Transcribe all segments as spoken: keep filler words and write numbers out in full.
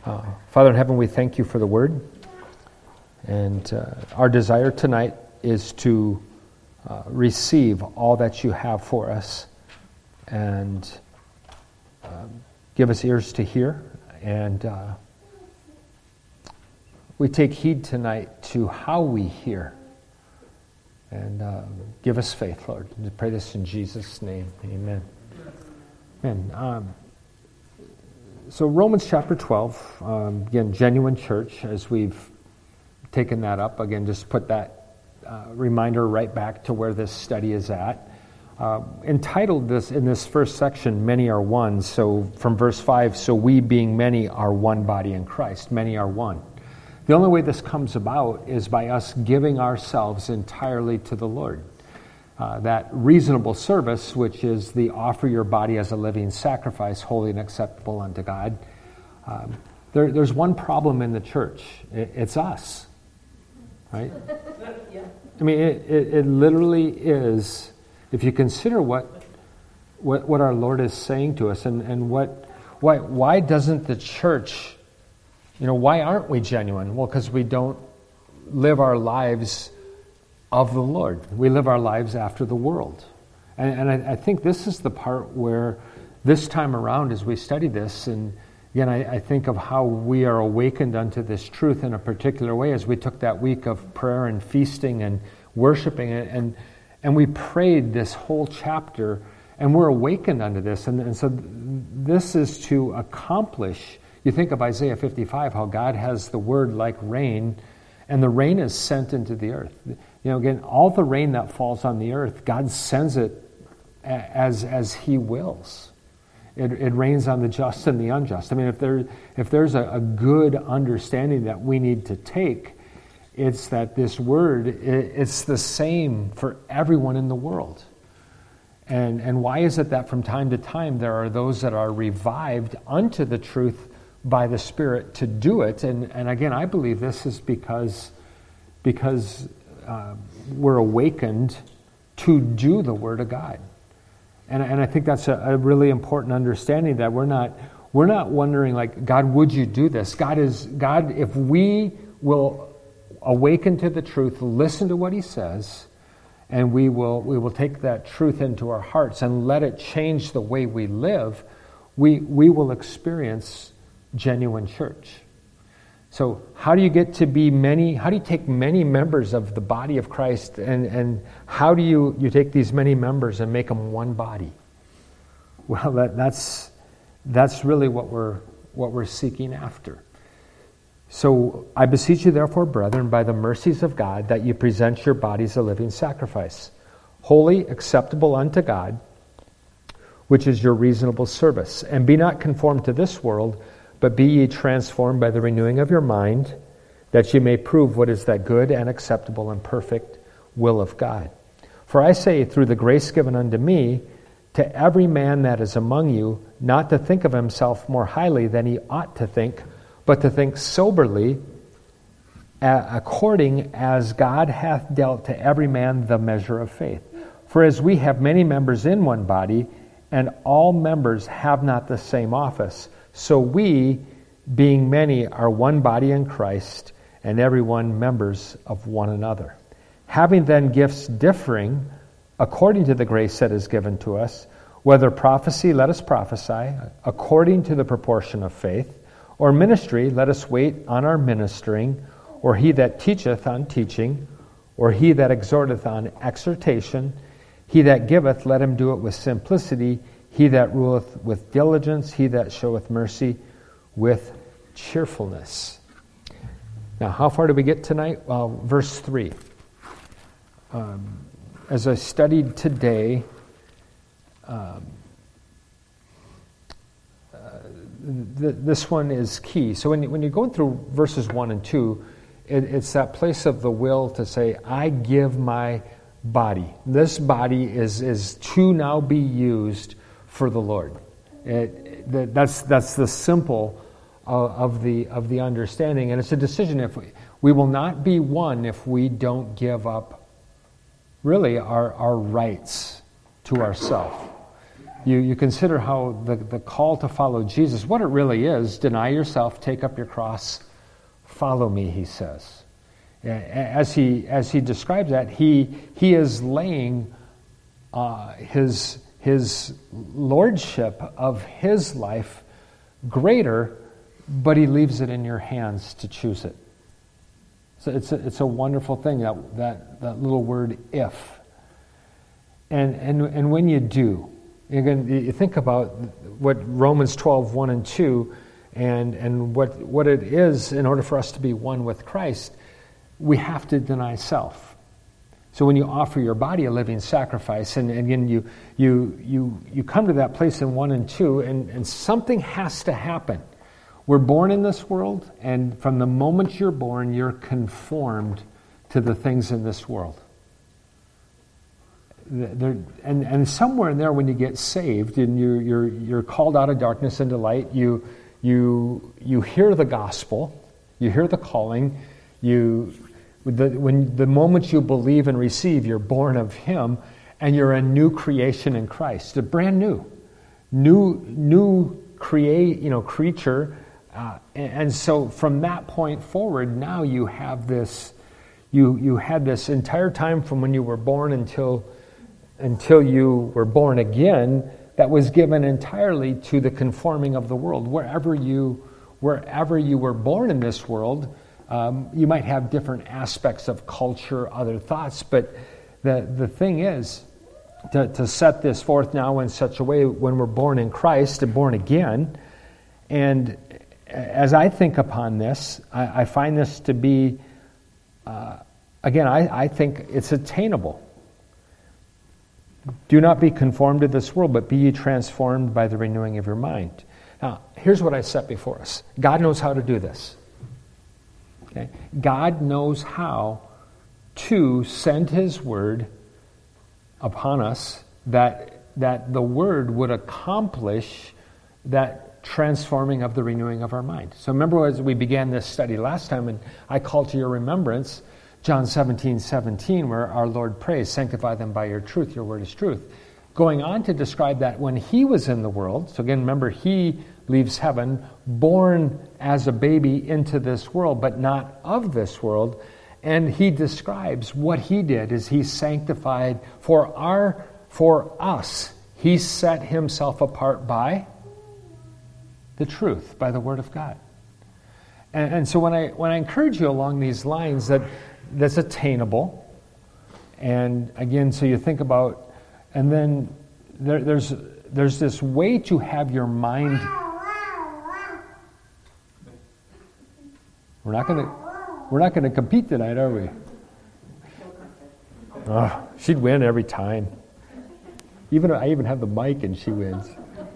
Uh, Father in heaven, we thank you for the word. And uh, our desire tonight is to uh, receive all that you have for us and um, give us ears to hear. And uh, we take heed tonight to how we hear. And uh, give us faith, Lord. We pray this in Jesus' name. Amen. Amen. Um, so Romans chapter twelve, um, again, genuine church, as we've taken that up. Again, just put that uh, reminder right back to where this study is at. Uh, entitled this in this first section, Many Are One. So from verse five, so we being many are one body in Christ. Many are one. The only way this comes about is by us giving ourselves entirely to the Lord. Uh, that reasonable service, which is the offer your body as a living sacrifice, holy and acceptable unto God. Um, there, there's one problem in the church. It, it's us, right? Yeah. I mean, it, it, it literally is. If you consider what what, what our Lord is saying to us, and, and what why why doesn't the church, you know, why aren't we genuine? Well, because we don't live our lives of the Lord. We live our lives after the world. And, and I, I think this is the part where this time around as we study this, and again, I, I think of how we are awakened unto this truth in a particular way as we took that week of prayer and feasting and worshiping it, and and we prayed this whole chapter, and we're awakened unto this. And, and so this is to accomplish, you think of Isaiah fifty-five, how God has the word like rain, and the rain is sent into the earth. You know, again, all the rain that falls on the earth, God sends it as as He wills. It, it rains on the just and the unjust. I mean, if there if there's a, a good understanding that we need to take, it's that this word, it, it's the same for everyone in the world. And and why is it that from time to time there are those that are revived unto the truth by the Spirit to do it? And and again, I believe this is because because uh, we're awakened to do the Word of God. And and I think that's a, a really important understanding, that we're not we're not wondering like, God, would you do this? God is God. If we will awaken to the truth, listen to what He says, and we will we will take that truth into our hearts and let it change the way we live, we we will experience genuine church. So how do you get to be many, how do you take many members of the body of Christ, and, and how do you, you take these many members and make them one body? Well, that, that's that's really what we're what we're seeking after. So I beseech you therefore, brethren, by the mercies of God, that you present your bodies a living sacrifice, holy, acceptable unto God, which is your reasonable service. And be not conformed to this world, but be ye transformed by the renewing of your mind, that ye may prove what is that good and acceptable and perfect will of God. For I say, through the grace given unto me, to every man that is among you, not to think of himself more highly than he ought to think, but to think soberly, according as God hath dealt to every man the measure of faith. For as we have many members in one body, and all members have not the same office, so we, being many, are one body in Christ, and every one members of one another. Having then gifts differing, according to the grace that is given to us, whether prophecy, let us prophesy, according to the proportion of faith, or ministry, let us wait on our ministering, or he that teacheth on teaching, or he that exhorteth on exhortation, he that giveth, let him do it with simplicity, he that ruleth with diligence, he that showeth mercy with cheerfulness. Now, how far do we get tonight? Well, verse three. Um, as I studied today, um, uh, th- this one is key. So when, you, when you're going through verses one and two, it, it's that place of the will to say, I give my body. This body is, is to now be used for the Lord. It, it, that's that's the simple of, of the of the understanding, and it's a decision. If we, we will not be one if we don't give up, really, our our rights to ourselves. you, you consider how the, the call to follow Jesus, what it really is, deny yourself, take up your cross, follow me, he says. As he as he describes that, he he is laying uh, his his lordship of his life greater, but he leaves it in your hands to choose it. So it's a, it's a wonderful thing, that that that little word "if." And and and when you do, again, you think about what Romans twelve, one and two, and and what what it is in order for us to be one with Christ. We have to deny self. So when you offer your body a living sacrifice, and, and again you you you you come to that place in one and two, and, and something has to happen. We're born in this world, and from the moment you're born, you're conformed to the things in this world. There, and, and somewhere in there, when you get saved and you're you're you're called out of darkness into light, you you you hear the gospel, you hear the calling. You, the, when the moment you believe and receive, you're born of Him, and you're a new creation in Christ, a brand new, new, new create, you know, creature. Uh, and, and so, from that point forward, now you have this. You you had this entire time from when you were born until until you were born again. That was given entirely to the conforming of the world. Wherever you wherever you were born in this world. Um, you might have different aspects of culture, other thoughts, but the, the thing is to, to set this forth now in such a way when we're born in Christ and born again. And as I think upon this, I, I find this to be, uh, again, I, I think it's attainable. Do not be conformed to this world, but be ye transformed by the renewing of your mind. Now, here's what I set before us. God knows how to do this. Okay. God knows how to send His Word upon us, that that the Word would accomplish that transforming of the renewing of our mind. So remember, as we began this study last time, and I call to your remembrance John seventeen seventeen, where our Lord prays, "Sanctify them by your truth, your word is truth." Going on to describe that when He was in the world, so again, remember, He leaves heaven, born as a baby into this world, but not of this world. And He describes what He did is He sanctified for our, for us. He set Himself apart by the truth, by the Word of God. And, and so when I when I encourage you along these lines, that that's attainable. And again, so you think about, and then there, there's there's this way to have your mind. We're not going to we're not going to compete tonight, are we? Oh, she'd win every time. Even I even have the mic and she wins.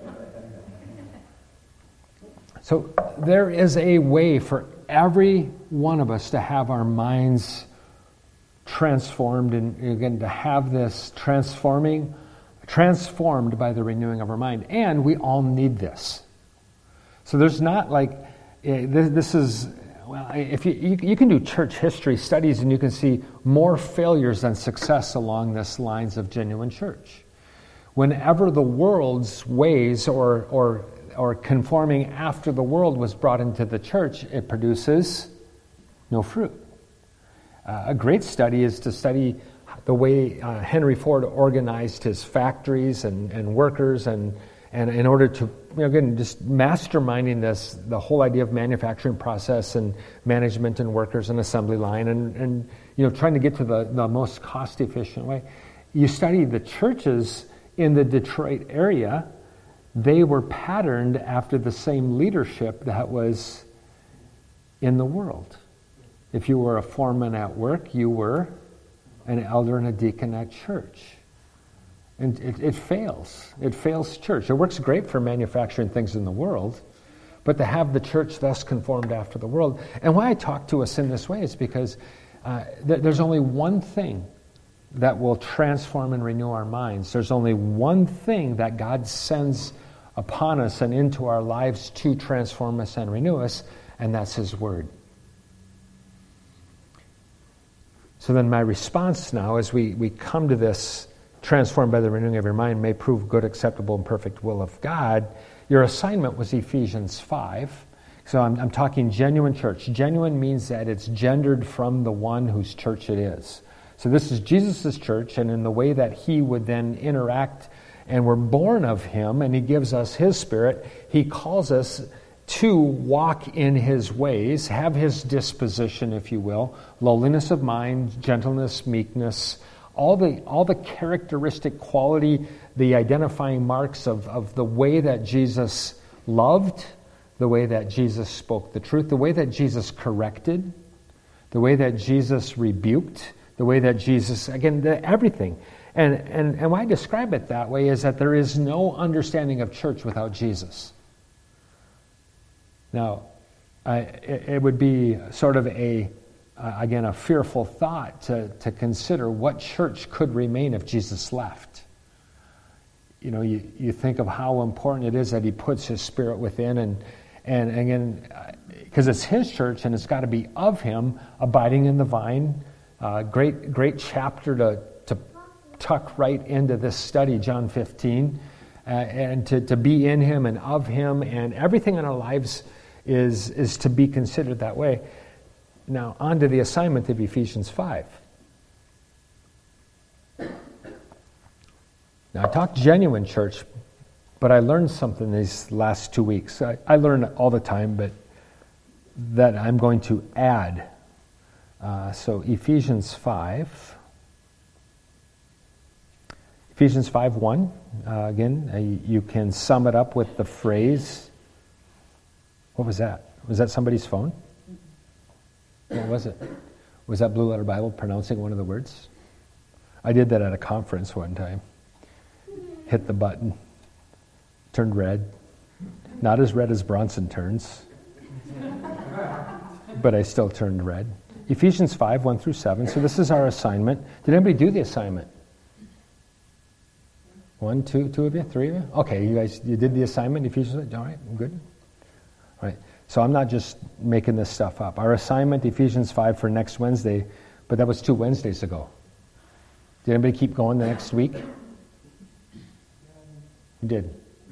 So there is a way for every one of us to have our minds transformed, and again to have this transforming, transformed by the renewing of our mind. And we all need this. So there's not like this, this is. Well, if you, you you can do church history studies and you can see more failures than success along this lines of genuine church. Whenever the world's ways or or or conforming after the world was brought into the church, it produces no fruit. Uh, a great study is to study the way uh, Henry Ford organized his factories and, and workers, and and in order to, you know, again, just masterminding this, the whole idea of manufacturing process and management and workers and assembly line, and, and you know, trying to get to the, the most cost-efficient way. You study the churches in the Detroit area, they were patterned after the same leadership that was in the world. If you were a foreman at work, you were an elder and a deacon at church. And it, it fails. It fails church. It works great for manufacturing things in the world, but to have the church thus conformed after the world. And why I talk to us in this way is because uh, th- there's only one thing that will transform and renew our minds. There's only one thing that God sends upon us and into our lives to transform us and renew us, and that's His Word. So then my response now, as we, we come to this transformed by the renewing of your mind, may prove good, acceptable, and perfect will of God. Your assignment was Ephesians five. So I'm, I'm talking genuine church. Genuine means that it's gendered from the one whose church it is. So this is Jesus' church, and in the way that he would then interact, and we're born of him, and he gives us his spirit, he calls us to walk in his ways, have his disposition, if you will, lowliness of mind, gentleness, meekness, all the all the characteristic quality, the identifying marks of, of the way that Jesus loved, the way that Jesus spoke the truth, the way that Jesus corrected, the way that Jesus rebuked, the way that Jesus, again, the, everything. And, and, and why I describe it that way is that there is no understanding of church without Jesus. Now, I, it, it would be sort of a, uh, again, a fearful thought to, to consider what church could remain if Jesus left. You know, you, you think of how important it is that he puts his spirit within, and And again, because it's his church and it's got to be of him, abiding in the vine. Uh, great, great chapter to, to tuck right into this study, John fifteen, uh, and to, to be in him and of him, and everything in our lives is, is to be considered that way. Now, on to the assignment of Ephesians five. Now, I talked genuine church, but I learned something these last two weeks. I, I learn all the time, but that I'm going to add. Uh, so Ephesians five. Ephesians five one. Uh, again, uh, you can sum it up with the phrase. What was that? Was that somebody's phone? What was it? Was that Blue Letter Bible pronouncing one of the words? I did that at a conference one time. Hit the button. Turned red. Not as red as Bronson turns, but I still turned red. Ephesians five, one through seven. So this is our assignment. Did anybody do the assignment? One, two, two of you, three of you? Okay, you guys, you did the assignment, Ephesians, all right, good. All right, so I'm not just making this stuff up. Our assignment, Ephesians five, for next Wednesday, but that was two Wednesdays ago. Did anybody keep going the next week? You did.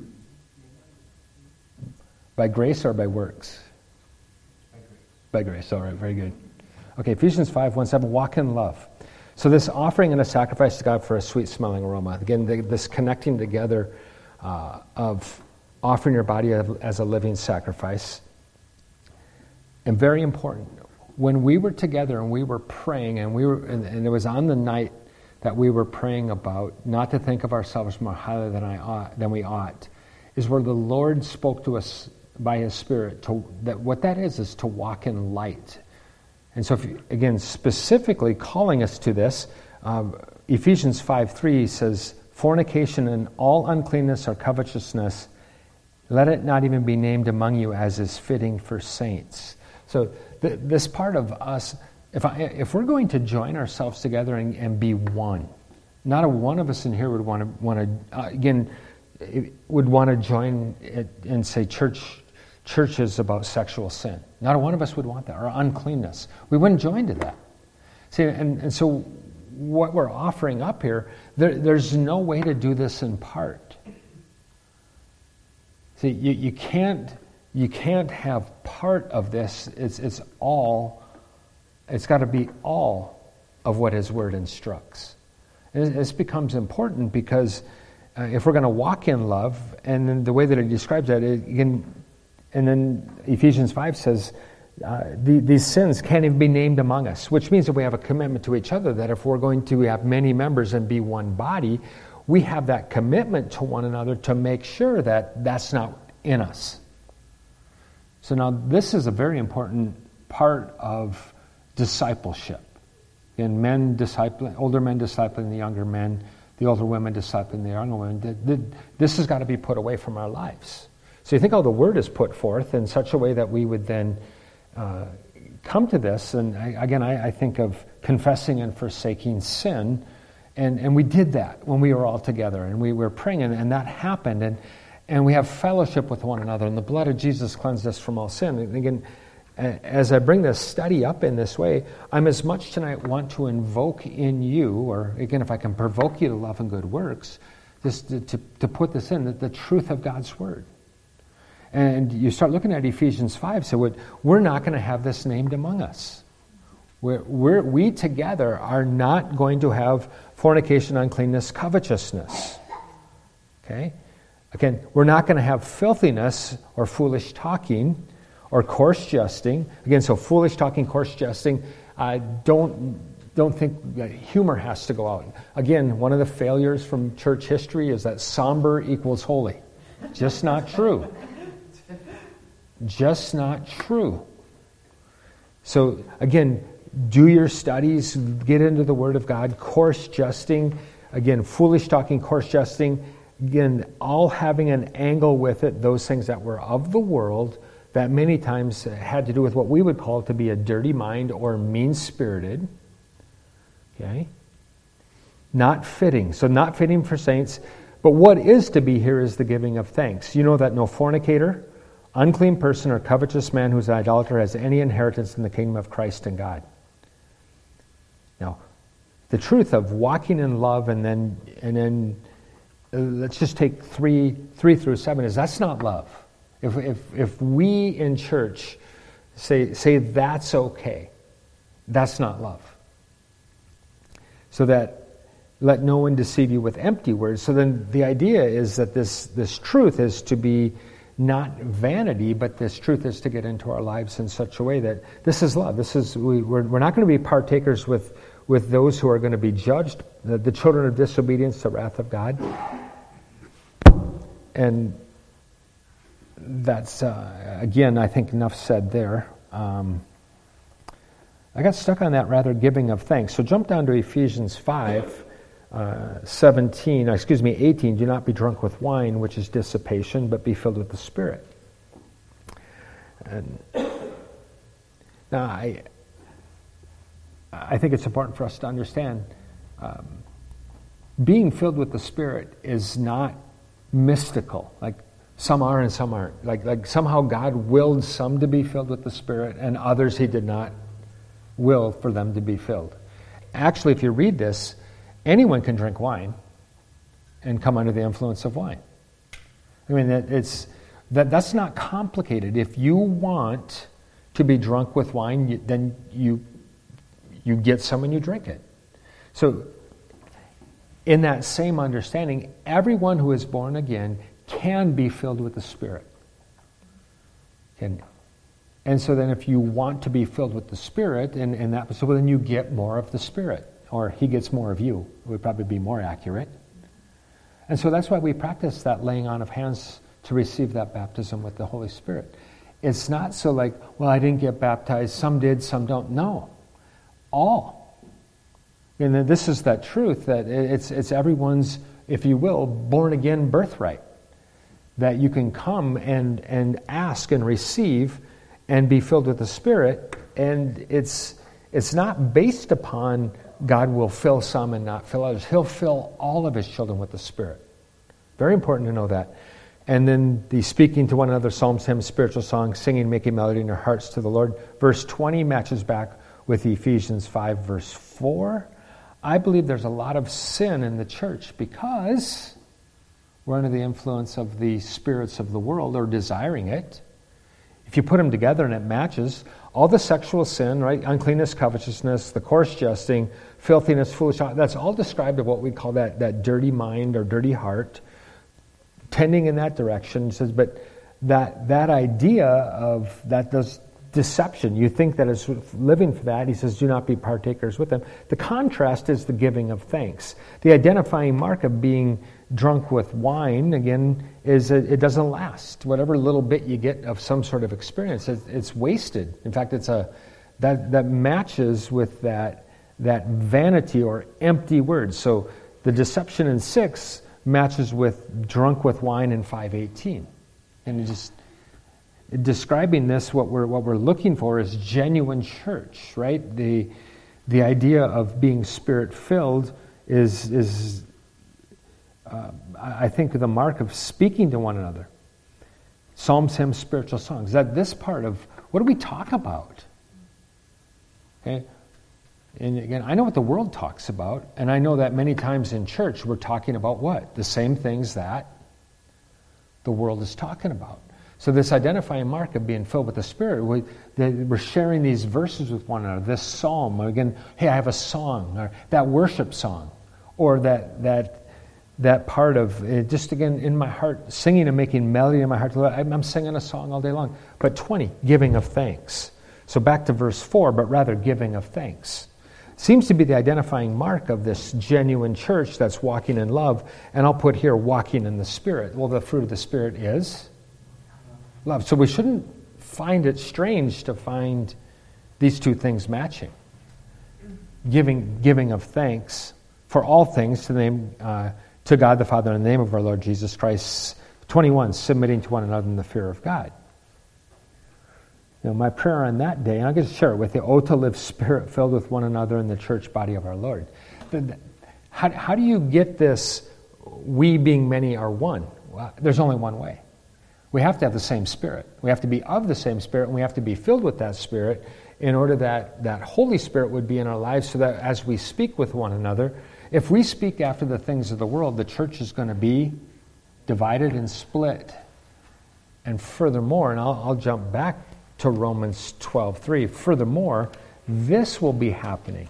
By grace or by works? By grace. By grace, all right, very good. Okay, Ephesians five, one, seven, walk in love. So this offering and a sacrifice to God for a sweet-smelling aroma. Again, the, this connecting together uh, of offering your body as a living sacrifice. And very important, when we were together and we were praying, and we were, and, and it was on the night that we were praying about not to think of ourselves more highly than I ought, than we ought, is where the Lord spoke to us by his Spirit. To, that what that is is to walk in light. And so, if you, again, specifically calling us to this, um, Ephesians five three says, fornication and all uncleanness or covetousness, let it not even be named among you as is fitting for saints. So th- this part of us, if I, if we're going to join ourselves together and, and be one, not a one of us in here would want to want to uh, again would want to join it and say church. Church is about sexual sin. Not a one of us would want that, or uncleanness. We wouldn't join to that. See, and, and so what we're offering up here, there, there's no way to do this in part. See, you, you can't you can't have part of this. It's it's all. It's got to be all of what His Word instructs. And this becomes important because uh, if we're going to walk in love, and then the way that it describes that, it, again. And then Ephesians five says, uh, the, these sins can't even be named among us, which means that we have a commitment to each other, that if we're going to have many members and be one body, we have that commitment to one another to make sure that that's not in us. So now this is a very important part of discipleship. And men discipling, older men discipling the younger men, the older women discipling the younger women. This has got to be put away from our lives. So you think how the Word is put forth in such a way that we would then uh, come to this. And I, again, I, I think of confessing and forsaking sin. And, and we did that when we were all together. And we were praying, and, and that happened. And, and we have fellowship with one another. And the blood of Jesus cleansed us from all sin. And again, as I bring this study up in this way, I'm as much tonight want to invoke in you, or again, if I can provoke you to love and good works, just to, to, to put this in, that the truth of God's Word. And you start looking at Ephesians five, so we're not going to have this named among us. We're, we're, we together are not going to have fornication, uncleanness, covetousness. Okay? Again, we're not going to have filthiness or foolish talking or coarse jesting. Again, so foolish talking, coarse jesting, uh, don't, don't think that humor has to go out. Again, one of the failures from church history is that somber equals holy. Just not true. Just not true. So, again, do your studies, get into the Word of God, coarse jesting, again, foolish talking, coarse jesting, again, all having an angle with it, those things that were of the world, that many times had to do with what we would call to be a dirty mind or mean-spirited. Okay? Not fitting. So not fitting for saints. But what is to be here is the giving of thanks. You know that no fornicator, unclean person, or covetous man who's an idolater has any inheritance in the kingdom of Christ and God. Now, the truth of walking in love and then and then uh, let's just take three three through seven is that's not love. If if if we in church say say that's okay, that's not love. So that let no one deceive you with empty words. So then the idea is that this this truth is to be not vanity, but this truth is to get into our lives in such a way that this is love. This is we, we're, we're not going to be partakers with, with those who are going to be judged, the, the children of disobedience, the wrath of God. And that's, uh, again, I think enough said there. Um, I got stuck on that rather giving of thanks. So jump down to Ephesians five. Uh, seventeen, excuse me, eighteen, do not be drunk with wine, which is dissipation, but be filled with the Spirit. And now, I, I think it's important for us to understand um, being filled with the Spirit is not mystical. Like some are and some aren't. Like, like somehow God willed some to be filled with the Spirit, and others He did not will for them to be filled. Actually, if you read this, anyone can drink wine and come under the influence of wine. I mean, it's that that's not complicated. If you want to be drunk with wine, you, then you you get some and you drink it. So, in that same understanding, everyone who is born again can be filled with the Spirit. And, and so then if you want to be filled with the Spirit, and, and that, so then you get more of the Spirit. Or He gets more of you, would probably be more accurate. And so that's why we practice that laying on of hands to receive that baptism with the Holy Spirit. It's not so like, well, I didn't get baptized, some did, some don't. No. All. And this is that truth that it's it's everyone's, if you will, born again birthright. That you can come and, and ask and receive and be filled with the Spirit, and it's it's not based upon God will fill some and not fill others. He'll fill all of His children with the Spirit. Very important to know that. And then the speaking to one another, psalms, hymns, spiritual songs, singing, making melody in your hearts to the Lord. Verse twenty matches back with Ephesians five, verse four. I believe there's a lot of sin in the church because we're under the influence of the spirits of the world or desiring it. If you put them together and it matches, all the sexual sin, right, uncleanness, covetousness, the coarse jesting, filthiness, foolish talk, that's all described of what we call that, that dirty mind or dirty heart, tending in that direction. It says, but that that idea of that does deception. You think that it's living for that. He says, do not be partakers with them. The contrast is the giving of thanks. The identifying mark of being drunk with wine, again, is it, it doesn't last. Whatever little bit you get of some sort of experience, it, it's wasted. In fact, it's a that that matches with that that vanity or empty words. So the deception in six matches with drunk with wine in five eighteen, and it just describing this, what we're what we're looking for is genuine church, right? The the idea of being Spirit filled is is. Uh, I think the mark of speaking to one another. Psalms, hymns, spiritual songs. That this part of What do we talk about? Okay? And again, I know what the world talks about, and I know that many times in church we're talking about what? The same things that the world is talking about. So this identifying mark of being filled with the Spirit, we, the, we're sharing these verses with one another. This psalm, again, hey, I have a song, or that worship song, or that that that part of, it just again, in my heart, singing and making melody in my heart. I'm, I'm singing a song all day long. But twenty, giving of thanks. So back to verse four, but rather giving of thanks. Seems to be the identifying mark of this genuine church that's walking in love. And I'll put here, walking in the Spirit. Well, the fruit of the Spirit is love. So we shouldn't find it strange to find these two things matching. Giving giving of thanks for all things to the name, uh, to God the Father in the name of our Lord Jesus Christ. twenty-one, submitting to one another in the fear of God. You know, my prayer on that day, and I'm going to share it with you, oh, to live Spirit-filled with one another in the church body of our Lord. How, how do you get this, we being many are one? Well, there's only one way. We have to have the same Spirit. We have to be of the same Spirit, and we have to be filled with that Spirit in order that that Holy Spirit would be in our lives, so that as we speak with one another, if we speak after the things of the world, the church is going to be divided and split. And furthermore, and I'll, I'll jump back to Romans twelve three. Furthermore, this will be happening.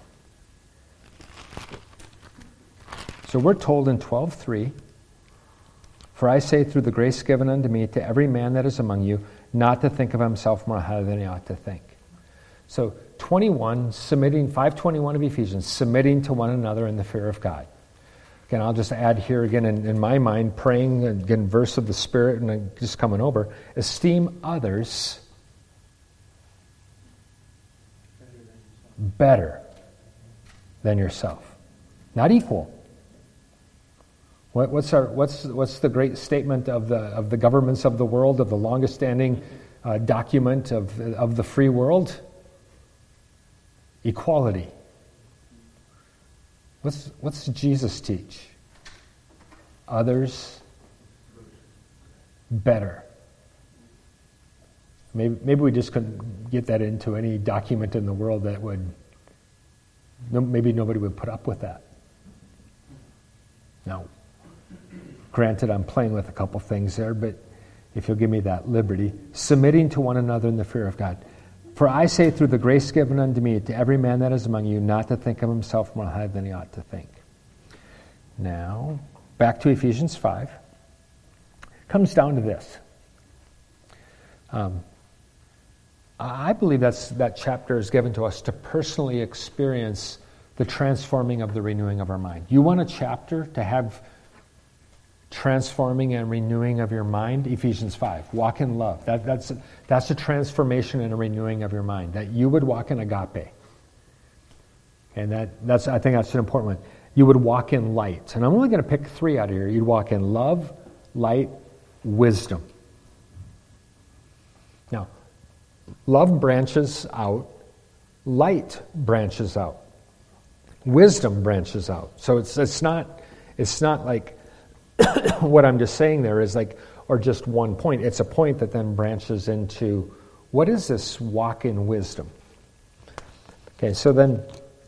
So we're told in twelve three, for I say through the grace given unto me to every man that is among you, not to think of himself more highly than he ought to think. So twenty-one, submitting, five twenty-one of Ephesians, submitting to one another in the fear of God. Again, I'll just add here again in, in my mind, praying, again, verse of the Spirit, and just coming over, esteem others better than yourself. Not equal. What, what's our what's what's the great statement of the of the governments of the world, of the longest standing uh, document of of the free world? Equality. What's what's Jesus teach? Others better. Maybe, maybe we just couldn't get that into any document in the world that would, maybe nobody would put up with that. Now, granted, I'm playing with a couple things there, but if you'll give me that liberty, submitting to one another in the fear of God. For I say through the grace given unto me, to every man that is among you, not to think of himself more highly than he ought to think. Now, back to Ephesians five. It comes down to this. Um, I believe that's that chapter is given to us to personally experience the transforming of the renewing of our mind. You want a chapter to have transforming and renewing of your mind? Ephesians five. Walk in love. That, that's, that's a transformation and a renewing of your mind. That you would walk in agape. And that, that's I think that's an important one. You would walk in light. And I'm only going to pick three out of here. You'd walk in love, light, wisdom. Now, love branches out. Light branches out. Wisdom branches out. So it's it's not it's not like what I'm just saying there is like, or just one point. It's a point that then branches into, what is this walk in wisdom? Okay, so then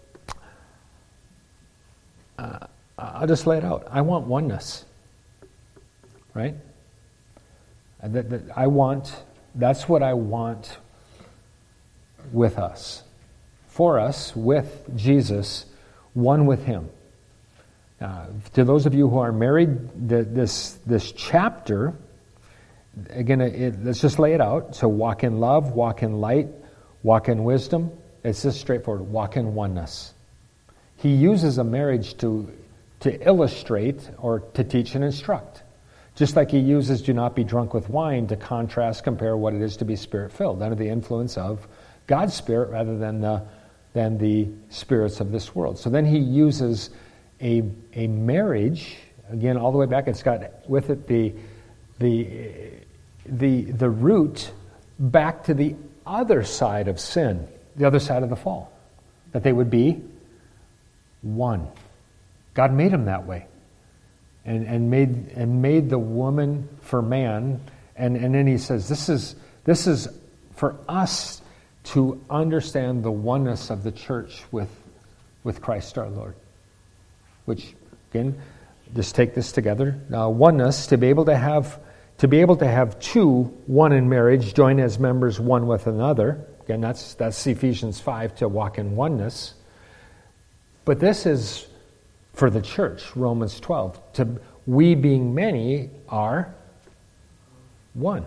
uh, I'll just lay it out. I want oneness, right? That, that I want, that's what I want with us. For us, with Jesus, one with Him. Uh, to those of you who are married, the, this this chapter, again, it, let's just lay it out. So walk in love, walk in light, walk in wisdom. It's just straightforward. Walk in oneness. He uses a marriage to to illustrate or to teach and instruct. Just like He uses do not be drunk with wine to contrast, compare what it is to be Spirit-filled, under the influence of God's Spirit rather than the, than the spirits of this world. So then He uses A, a marriage, again, all the way back, it's got with it the, the, the, the root back to the other side of sin, the other side of the fall, that they would be one. God made them that way, and, and made and made the woman for man, and, and then He says, this is this is for us to understand the oneness of the church with, with Christ our Lord. Which, again, just take this together. Uh, oneness, to be able to have to be able to have two, one in marriage, join as members one with another. Again, that's that's Ephesians five, to walk in oneness. But this is for the church, Romans twelve. To we being many are one.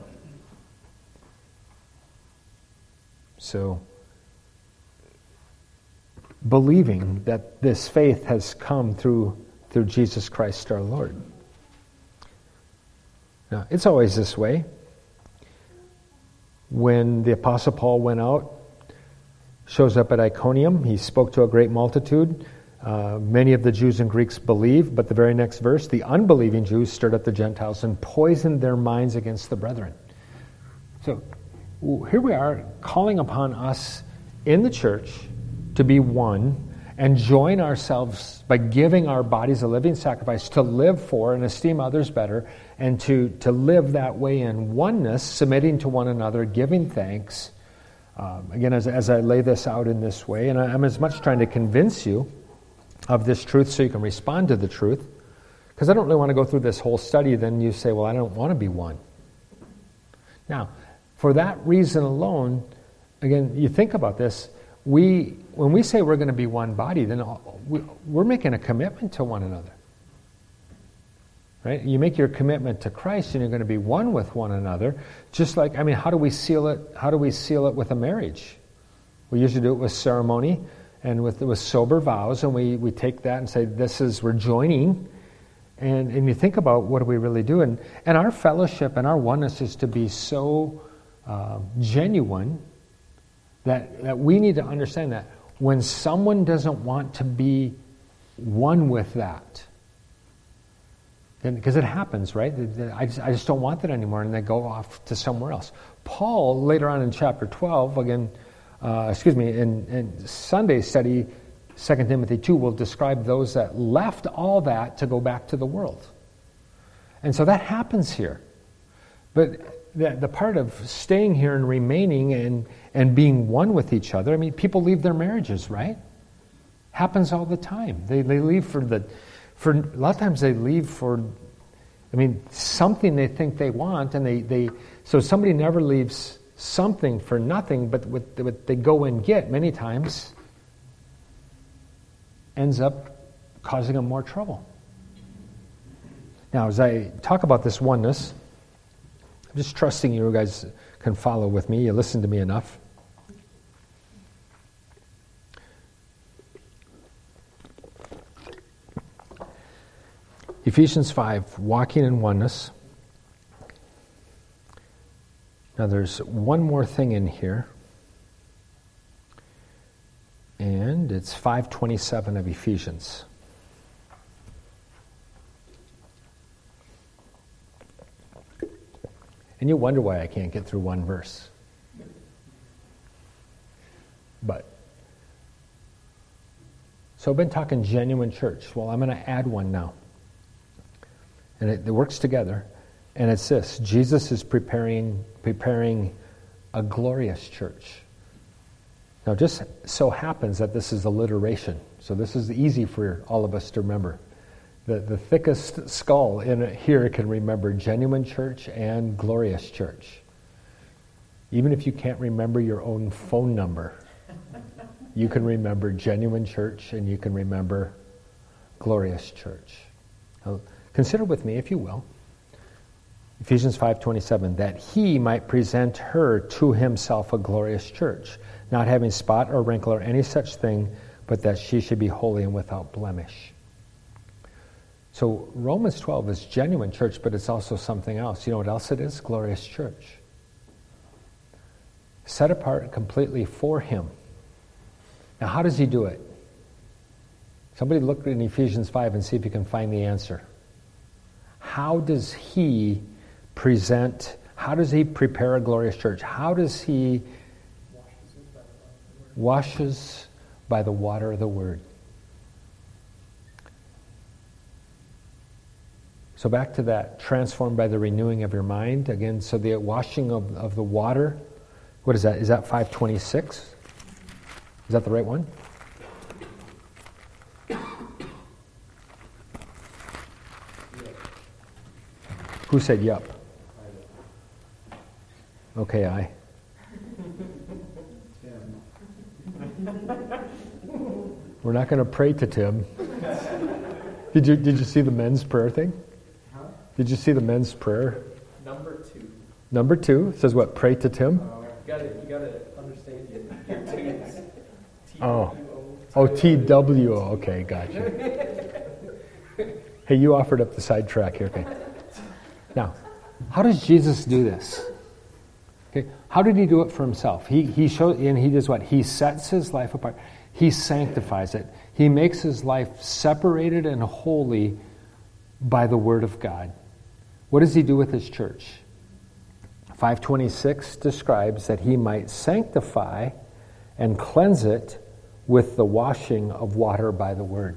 So, believing that this faith has come through through Jesus Christ our Lord. Now, it's always this way. When the Apostle Paul went out, shows up at Iconium, he spoke to a great multitude. Uh, many of the Jews and Greeks believed, but the very next verse, the unbelieving Jews stirred up the Gentiles and poisoned their minds against the brethren. So here we are calling upon us in the church to be one and join ourselves by giving our bodies a living sacrifice to live for and esteem others better, and to, to live that way in oneness, submitting to one another, giving thanks. Um, again, as, as I lay this out in this way, and I, I'm as much trying to convince you of this truth so you can respond to the truth, because I don't really want to go through this whole study, then you say, well, I don't want to be one. Now, for that reason alone, again, you think about this, we when we say we're going to be one body, then we, we're making a commitment to one another. Right? You make your commitment to Christ and you're going to be one with one another. Just like, I mean, how do we seal it? How do we seal it with a marriage? We usually do it with ceremony and with with sober vows, and we, we take that and say, this is, we're joining. And, and you think about, what do we really do? And, and our fellowship and our oneness is to be so uh, genuine that, that we need to understand that when someone doesn't want to be one with that, because it happens, right? I just, I just don't want that anymore, and they go off to somewhere else. Paul, later on in chapter twelve, again, uh, excuse me, in, in Sunday study, Second Timothy two, will describe those that left all that to go back to the world. And so that happens here. But the, the part of staying here and remaining and, and being one with each other, I mean, people leave their marriages, right? Happens all the time. They, they leave for the... For a lot of times they leave for, I mean, something they think they want, and they, they so somebody never leaves something for nothing, but what, what they go and get many times ends up causing them more trouble. Now, as I talk about this oneness, I'm just trusting you guys can follow with me. You listen to me enough. Ephesians five, walking in oneness. Now there's one more thing in here. And it's five twenty-seven of Ephesians. And you wonder why I can't get through one verse. But, so I've been talking genuine church. Well, I'm going to add one now. And it, it works together. And it's this: Jesus is preparing preparing a glorious church. Now, just so happens that this is alliteration. So this is easy for all of us to remember. The, the thickest skull in here can remember genuine church and glorious church. Even if you can't remember your own phone number, you can remember genuine church and you can remember glorious church. Now, consider with me, if you will, Ephesians five twenty-seven, that he might present her to himself a glorious church, not having spot or wrinkle or any such thing, but that she should be holy and without blemish. So Romans twelve is genuine church, but it's also something else. You know what else it is? Glorious church. Set apart completely for him. Now, how does he do it? Somebody look in Ephesians five and see if you can find the answer. How does he present, how does he prepare a glorious church? How does he washes by the water of the word? So back to that, transformed by the renewing of your mind. Again, so the washing of, of the water What is that? Is that five twenty-six? Is that the right one? Who said yup? Okay, I. We're not going to pray to Tim. Did you did you see the men's prayer thing? Huh? Did you see the men's prayer? Number two. Number two it says what? Pray to Tim. Uh, you got you got to understand your, your tunes. Oh, oh, T W O. Okay, gotcha. Hey, you offered up the sidetrack here. Okay. Now, how does Jesus do this? Okay, how did he do it for himself? He he shows, and he does what? He sets his life apart. He sanctifies it. He makes his life separated and holy by the Word of God. What does he do with his church? five twenty-six describes that he might sanctify and cleanse it with the washing of water by the Word.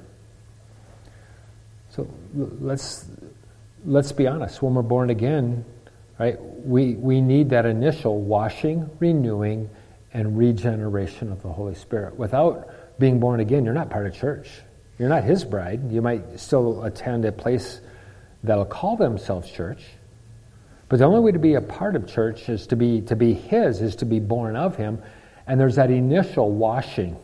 So let's let's be honest. When we're born again, right, we, we need that initial washing, renewing, and regeneration of the Holy Spirit. Without being born again, you're not part of church. You're not his bride. You might still attend a place that'll call themselves church. But the only way to be a part of church is to be to be his, is to be born of him. And there's that initial washing.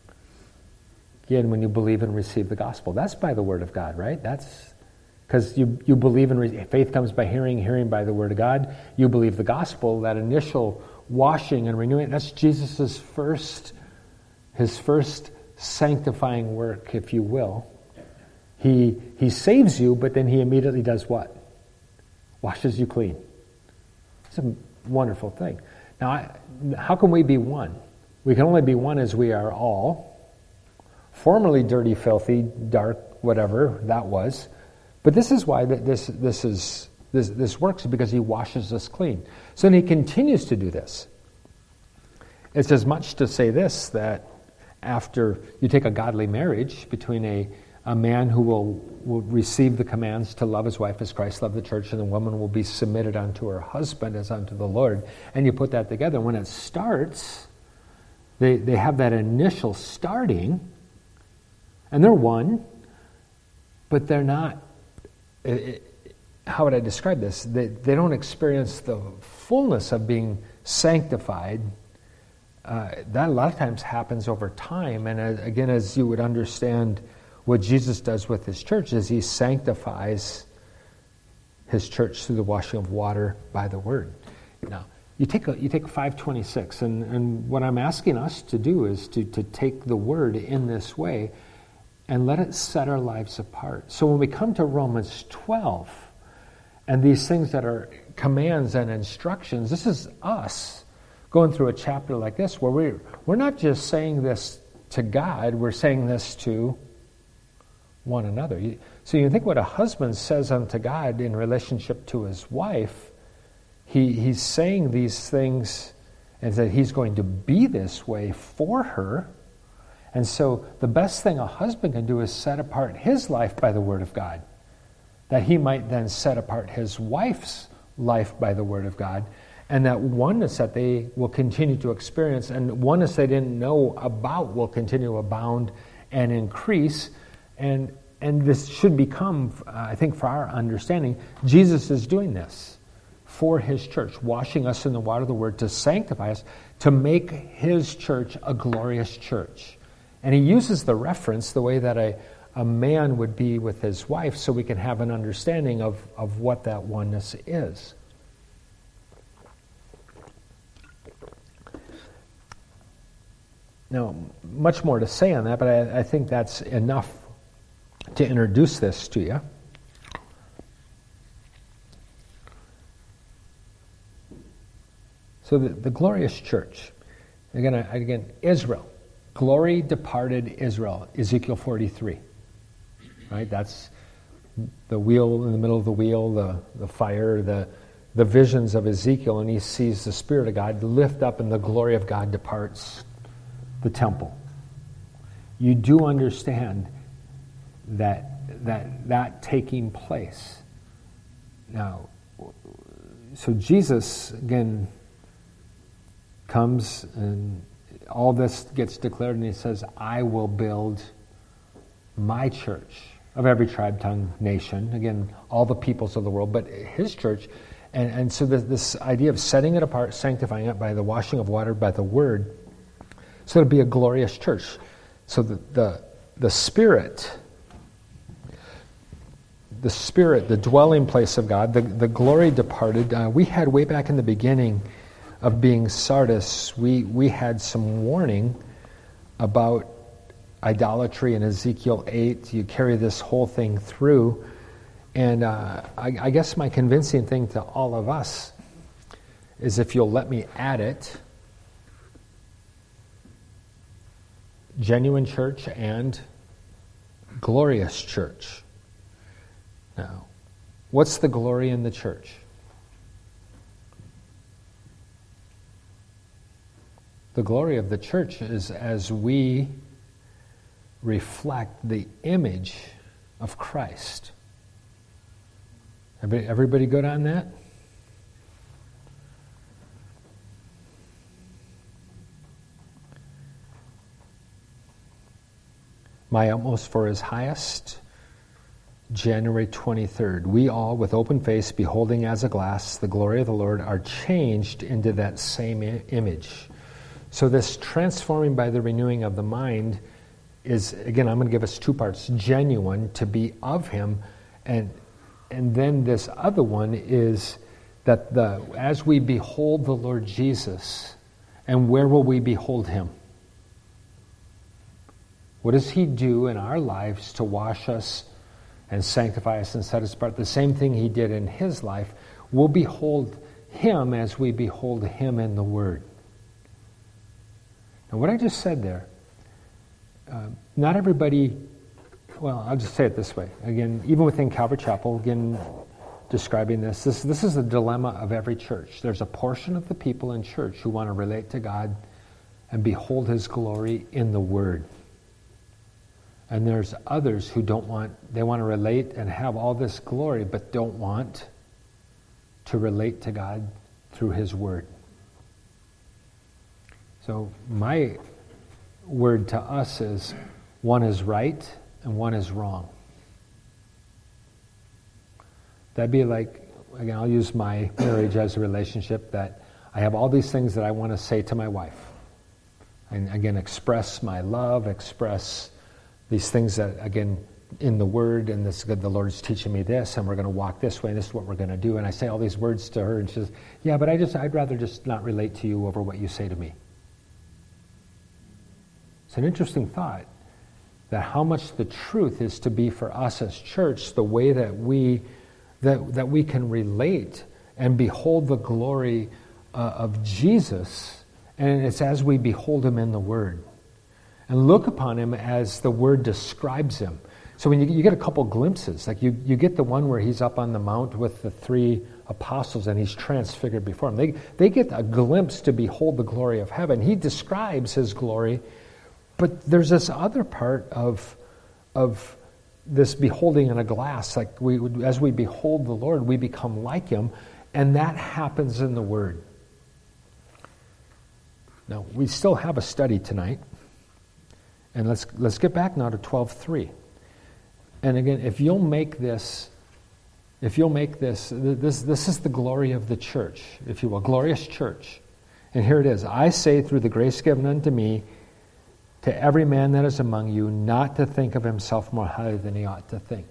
Again, when you believe and receive the gospel. That's by the Word of God, right? That's because you, you believe in re- faith comes by hearing, hearing by the Word of God. You believe the gospel, that initial washing and renewing. That's Jesus' first, his first sanctifying work, if you will. He he saves you, but then he immediately does what? Washes you clean. It's a wonderful thing. Now, I, how can we be one? We can only be one as we are all. Formerly dirty, filthy, dark, whatever that was. But this is why that this this is this this works, because he washes us clean. So then he continues to do this. It's as much to say this, that after you take a godly marriage between a, a man who will, will receive the commands to love his wife as Christ loved the church, and the woman will be submitted unto her husband as unto the Lord, and you put that together, when it starts, they, they have that initial starting, and they're one, but they're not, it, how would I describe this? They, they don't experience the fullness of being sanctified. Uh, that a lot of times happens over time, and as, again, as you would understand what Jesus does with his church, is he sanctifies his church through the washing of water by the Word. Now, you take a, you take five twenty-six, and, and what I'm asking us to do is to, to take the Word in this way and let it set our lives apart. So when we come to Romans twelve, and these things that are commands and instructions, this is us going through a chapter like this, where we're, we're not just saying this to God, we're saying this to one another. You, so you think what a husband says unto God in relationship to his wife, he, he's saying these things, and that he's going to be this way for her. And so the best thing a husband can do is set apart his life by the Word of God, that he might then set apart his wife's life by the Word of God. And that oneness that they will continue to experience, and oneness they didn't know about, will continue to abound and increase. And and this should become, uh, I think for our understanding, Jesus is doing this for his church, washing us in the water of the Word to sanctify us, to make his church a glorious church. And he uses the reference the way that a, a man would be with his wife, so we can have an understanding of, of what that oneness is. Now, much more to say on that, but I, I think that's enough to introduce this to you. So the, the glorious church, again, again, Israel, glory departed Israel, Ezekiel forty-three. Right, that's the wheel in the middle of the wheel, the, the fire, the the visions of Ezekiel, and he sees the Spirit of God lift up, and the glory of God departs the temple. You do understand that that that taking place. Now, so Jesus, again, comes and all this gets declared, and he says, I will build my church of every tribe, tongue, nation. Again, all the peoples of the world, but his church. And, and so this, this idea of setting it apart, sanctifying it by the washing of water, by the word, so it'll be a glorious church. So the the, the Spirit, the Spirit, the dwelling place of God, the, the glory departed. Uh, we had way back in the beginning of being Sardis, we, we had some warning about idolatry in Ezekiel eight. You carry this whole thing through. And uh, I, I guess my convincing thing to all of us is, if you'll let me add it, genuine church and glorious church. Now, what's the glory in the church? The glory of the church is as we reflect the image of Christ. Everybody, everybody good on that? My utmost for his highest, January twenty-third. We all, with open face, beholding as a glass the glory of the Lord, are changed into that same I- image. So this transforming by the renewing of the mind is, again, I'm going to give us two parts. Genuine, to be of him, and and then this other one is that the as we behold the Lord Jesus, and where will we behold him? What does he do in our lives to wash us and sanctify us and set us apart? The same thing he did in his life. We'll behold him as we behold him in the Word. Now, what I just said there, uh, not everybody, well, I'll just say it this way. Again, even within Calvary Chapel, again, describing this, this, this is the dilemma of every church. There's a portion of the people in church who want to relate to God and behold his glory in the Word. And there's others who don't want, they want to relate and have all this glory, but don't want to relate to God through his Word. So my word to us is, one is right and one is wrong. That'd be like, again, I'll use my marriage as a relationship, that I have all these things that I want to say to my wife. And again, express my love, express these things that, again, in the Word, and this, the Lord is teaching me this, and we're going to walk this way, and this is what we're going to do. And I say all these words to her, and she says, yeah, but I just, I'd rather just not relate to you over what you say to me. It's an interesting thought, that how much the truth is to be for us as church, the way that we that, that we can relate and behold the glory uh, of Jesus, and it's as we behold him in the Word. And look upon him as the Word describes him. So when you, you get a couple glimpses, like you, you get the one where he's up on the mount with the three apostles and he's transfigured before them. They, they get a glimpse to behold the glory of heaven. He describes his glory, but there's this other part of, of this beholding in a glass. Like we, as we behold the Lord, we become like him, and that happens in the Word. Now, we still have a study tonight. And let's let's get back now to twelve three. And again, if you'll make this, if you'll make this, this this is the glory of the church, if you will, glorious church. And here it is. I say, through the grace given unto me, to every man that is among you, not to think of himself more highly than he ought to think.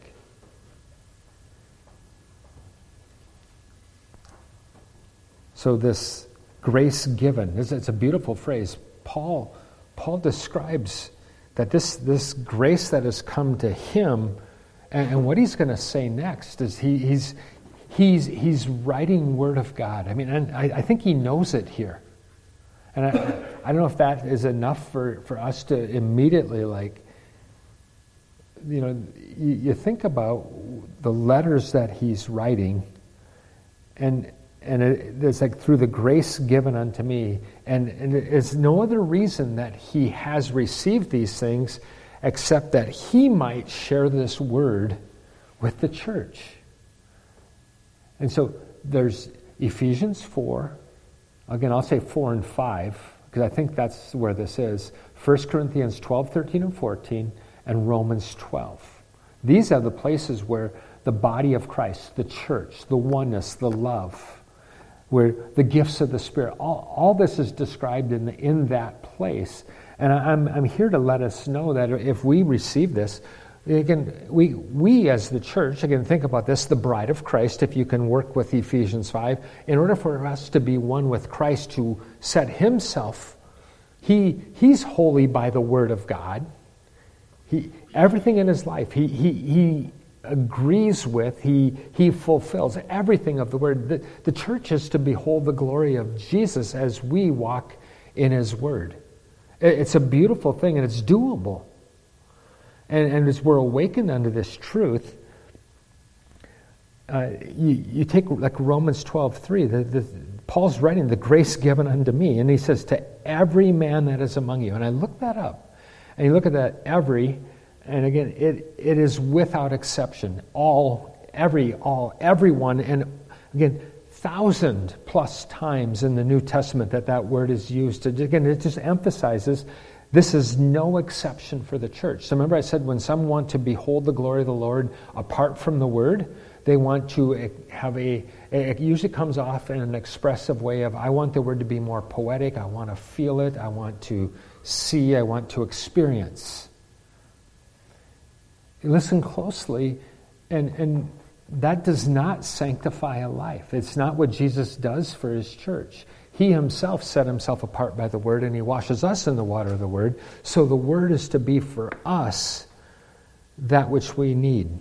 So this grace given, it's a beautiful phrase. Paul, Paul describes that this, this grace that has come to him, and, and what he's going to say next is he, he's he's he's writing Word of God. I mean, and I, I think he knows it here. And I, I don't know if that is enough for, for us to immediately, like, you know, you, you think about the letters that he's writing, and and it, it's like, through the grace given unto me, and, and it's no other reason that he has received these things except that he might share this Word with the church. And so there's Ephesians four, Again, I'll say four and five, because I think that's where this is. First Corinthians twelve, thirteen, and fourteen, and Romans twelve. These are the places where the body of Christ, the church, the oneness, the love, where the gifts of the Spirit, all, all this is described in, the, in that place. And I'm, I'm here to let us know that if we receive this, again, we, we as the church, again, think about this, the bride of Christ, if you can work with Ephesians five, in order for us to be one with Christ, to set himself, he he's holy by the word of God. He everything in his life, he he he agrees with, he he fulfills everything of the word. The, the church is to behold the glory of Jesus as we walk in his word. It's a beautiful thing, and it's doable. And, and as we're awakened unto this truth, uh, you, you take like Romans twelve three, the, the, Paul's writing, the grace given unto me, and he says, to every man that is among you. And I looked that up, and you look at that every, and again, it it is without exception. All, every, all, everyone, and again, thousand plus times in the New Testament that that word is used. Again, it just emphasizes this is no exception for the church. So remember I said when some want to behold the glory of the Lord apart from the word, they want to have a, it usually comes off in an expressive way of, I want the word to be more poetic, I want to feel it, I want to see, I want to experience. Listen closely, and, and that does not sanctify a life. It's not what Jesus does for his church. He himself set himself apart by the word, and he washes us in the water of the word. So the word is to be for us that which we need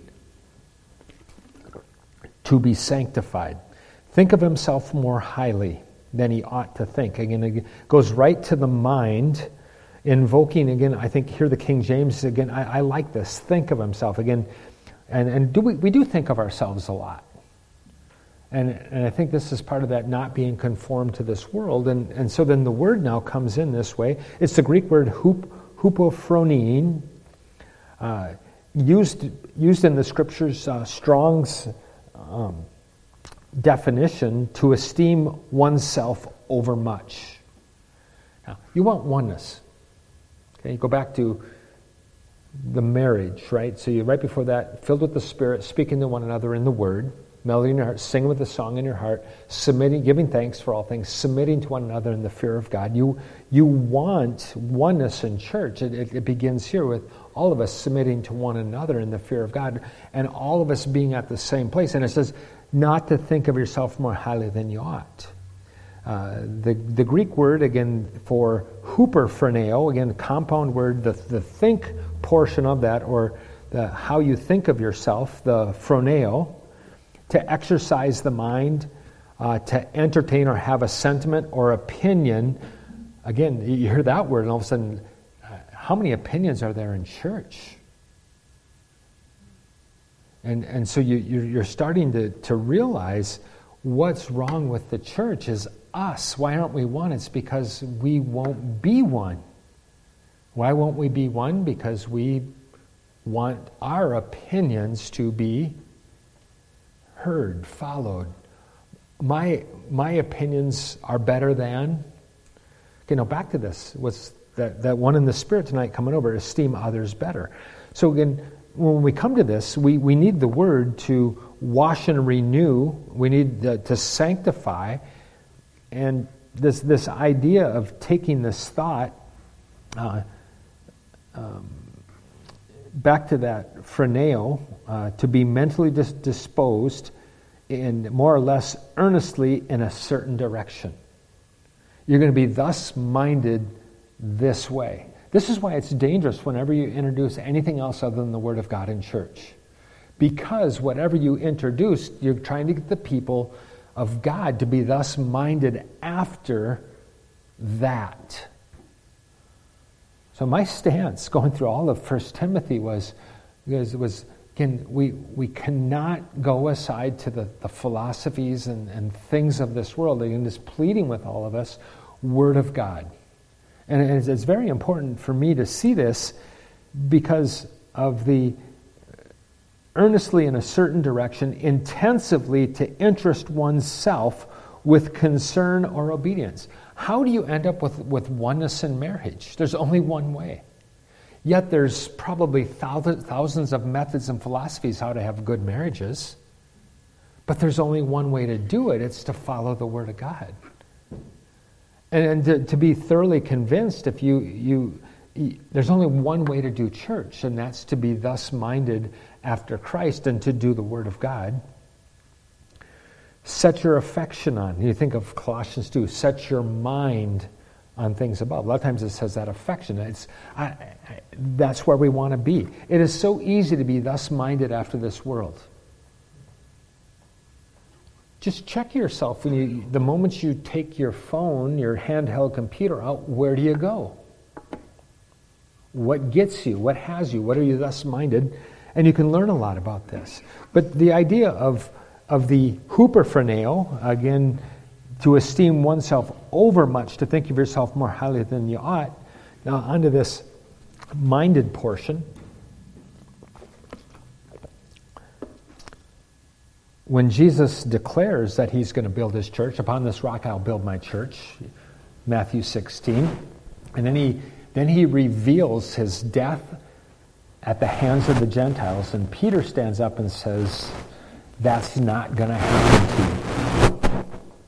to be sanctified. Think of himself more highly than he ought to think. Again, it goes right to the mind, invoking, again, I think here the King James, again, I, I like this. Think of himself. Again, and, and do we, we do think of ourselves a lot. And, and I think this is part of that not being conformed to this world. And, and so then the word now comes in this way. It's the Greek word hup, hupophronein, uh, used, used in the scriptures, uh, Strong's um, definition, to esteem oneself over much. Now, you want oneness. Okay, you go back to the marriage, right? So you right before that, filled with the Spirit, speaking to one another in the Word, melody in your heart, singing with a song in your heart, submitting, giving thanks for all things, submitting to one another in the fear of God. You you want oneness in church. It, it, it begins here with all of us submitting to one another in the fear of God, and all of us being at the same place. And it says, not to think of yourself more highly than you ought. Uh, the, the Greek word, again, for huperphroneo, again, the compound word, the, the think portion of that, or the, how you think of yourself, the phroneo, to exercise the mind, uh, to entertain or have a sentiment or opinion. Again, you hear that word, and all of a sudden, uh, how many opinions are there in church? And and so you, you're starting to, to realize what's wrong with the church is us. Why aren't we one? It's because we won't be one. Why won't we be one? Because we want our opinions to be heard, followed. My my opinions are better than. Okay, now back to this. What's that, that one in the Spirit tonight coming over? Esteem others better. So again, when we come to this, we, we need the Word to wash and renew. We need to, to sanctify. And this this idea of taking this thought uh, um, back to that phroneo, uh, to be mentally dis- disposed and more or less earnestly in a certain direction. You're going to be thus minded this way. This is why it's dangerous whenever you introduce anything else other than the Word of God in church. Because whatever you introduce, you're trying to get the people of God to be thus minded after that. So my stance going through all of First Timothy was, was, was again, we, we cannot go aside to the, the philosophies and, and things of this world. And just pleading with all of us, Word of God. And it's, it's very important for me to see this because of the earnestly in a certain direction, intensively to interest oneself with concern or obedience. How do you end up with, with oneness in marriage? There's only one way. Yet there's probably thousands, thousands of methods and philosophies how to have good marriages. But there's only one way to do it. It's to follow the Word of God. And, and to, to be thoroughly convinced, if you, you, you, there's only one way to do church, and that's to be thus minded after Christ and to do the Word of God. Set your affection on. You think of Colossians two. Set your mind on things above. A lot of times it says that affection. It's I, I, that's where we want to be. It is so easy to be thus minded after this world. Just check yourself when you. The moment you take your phone, your handheld computer out, where do you go? What gets you? What has you? What are you thus minded? And you can learn a lot about this. But the idea of of the huperphroneo, again, to esteem oneself overmuch, to think of yourself more highly than you ought. Now, onto this minded portion. When Jesus declares that he's going to build his church, upon this rock I'll build my church, Matthew sixteen, and then he then he reveals his death at the hands of the Gentiles, and Peter stands up and says, that's not going to happen to you.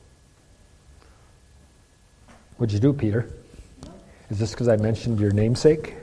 What'd you do, Peter? Is this because I mentioned your namesake?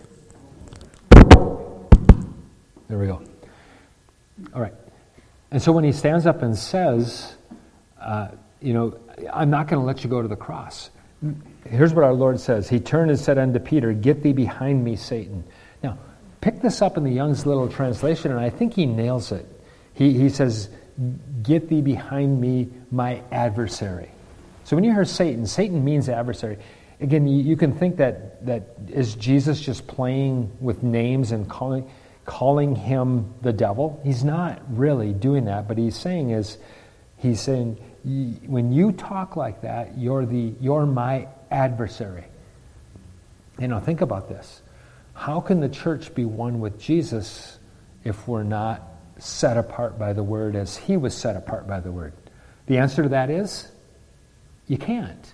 There we go. All right. And so when he stands up and says, uh, you know, I'm not going to let you go to the cross. Here's what our Lord says. He turned and said unto Peter, get thee behind me, Satan. Now, pick this up in the Young's Little Translation, and I think he nails it. He, he says, get thee behind me, my adversary. So when you hear Satan, Satan means adversary. Again, you, you can think that, that is Jesus just playing with names and calling calling him the devil? He's not really doing that, but he's saying is, he's saying, when you talk like that, you're the you're my adversary. You know, think about this. How can the church be one with Jesus if we're not set apart by the Word as he was set apart by the Word? The answer to that is, you can't.